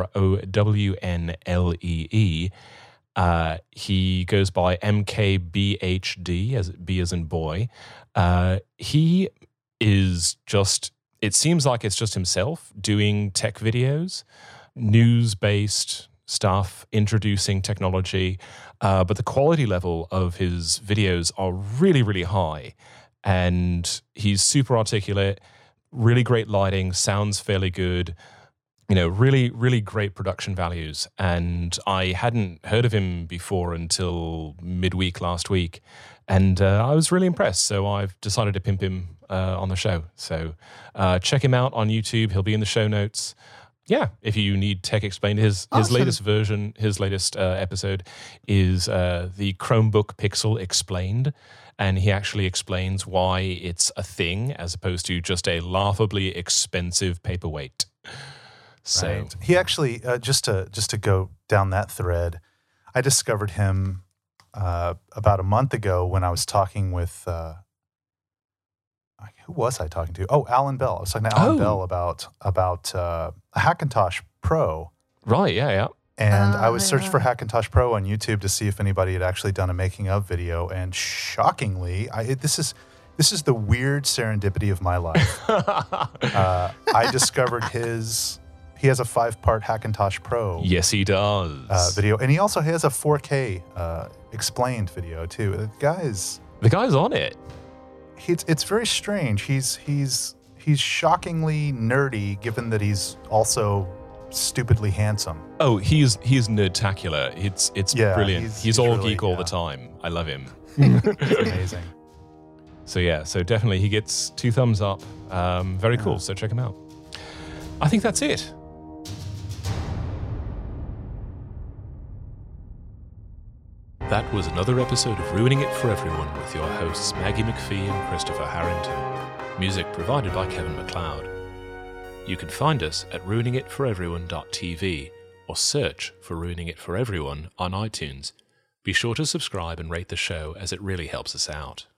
Brownlee. He goes by MKBHD, as B as in boy. He is just, it seems like it's just himself doing tech videos, news-based stuff, introducing technology, but the quality level of his videos are really, really high. And he's super articulate, really great lighting, sounds fairly good, really, really great production values. And I hadn't heard of him before until midweek last week. And I was really impressed. So I've decided to pimp him on the show. So check him out on YouTube. He'll be in the show notes. Yeah, if you need tech explained, his Awesome. latest version, his latest episode is the Chromebook Pixel Explained. And he actually explains why it's a thing as opposed to just a laughably expensive paperweight. So Right. He actually, just to go down that thread, I discovered him about a month ago when I was talking with, who was I talking to? Oh, Alan Bell. I was talking to Alan Bell about a Hackintosh Pro. right, yeah. And Oh, I was searching for yeah. Hackintosh Pro on YouTube to see if anybody had actually done a making of video. And shockingly, this is the weird serendipity of my life. I discovered he has a 5-part Hackintosh Pro Yes, he does. video, and he also has a 4K explained video too. The guy's on it. it's very strange. He's shockingly nerdy, given that he's also stupidly handsome. Oh, he's nerdtacular. It's brilliant. He's all really, geek all the time. I love him. It's amazing. So definitely he gets 2 thumbs up. Very cool. So check him out. I think that's it. That was another episode of Ruining It for Everyone with your hosts Maggie McPhee and Christopher Harrington. Music provided by Kevin MacLeod. You can find us at ruiningitforeveryone.tv or search for Ruining It for Everyone on iTunes. Be sure to subscribe and rate the show as it really helps us out.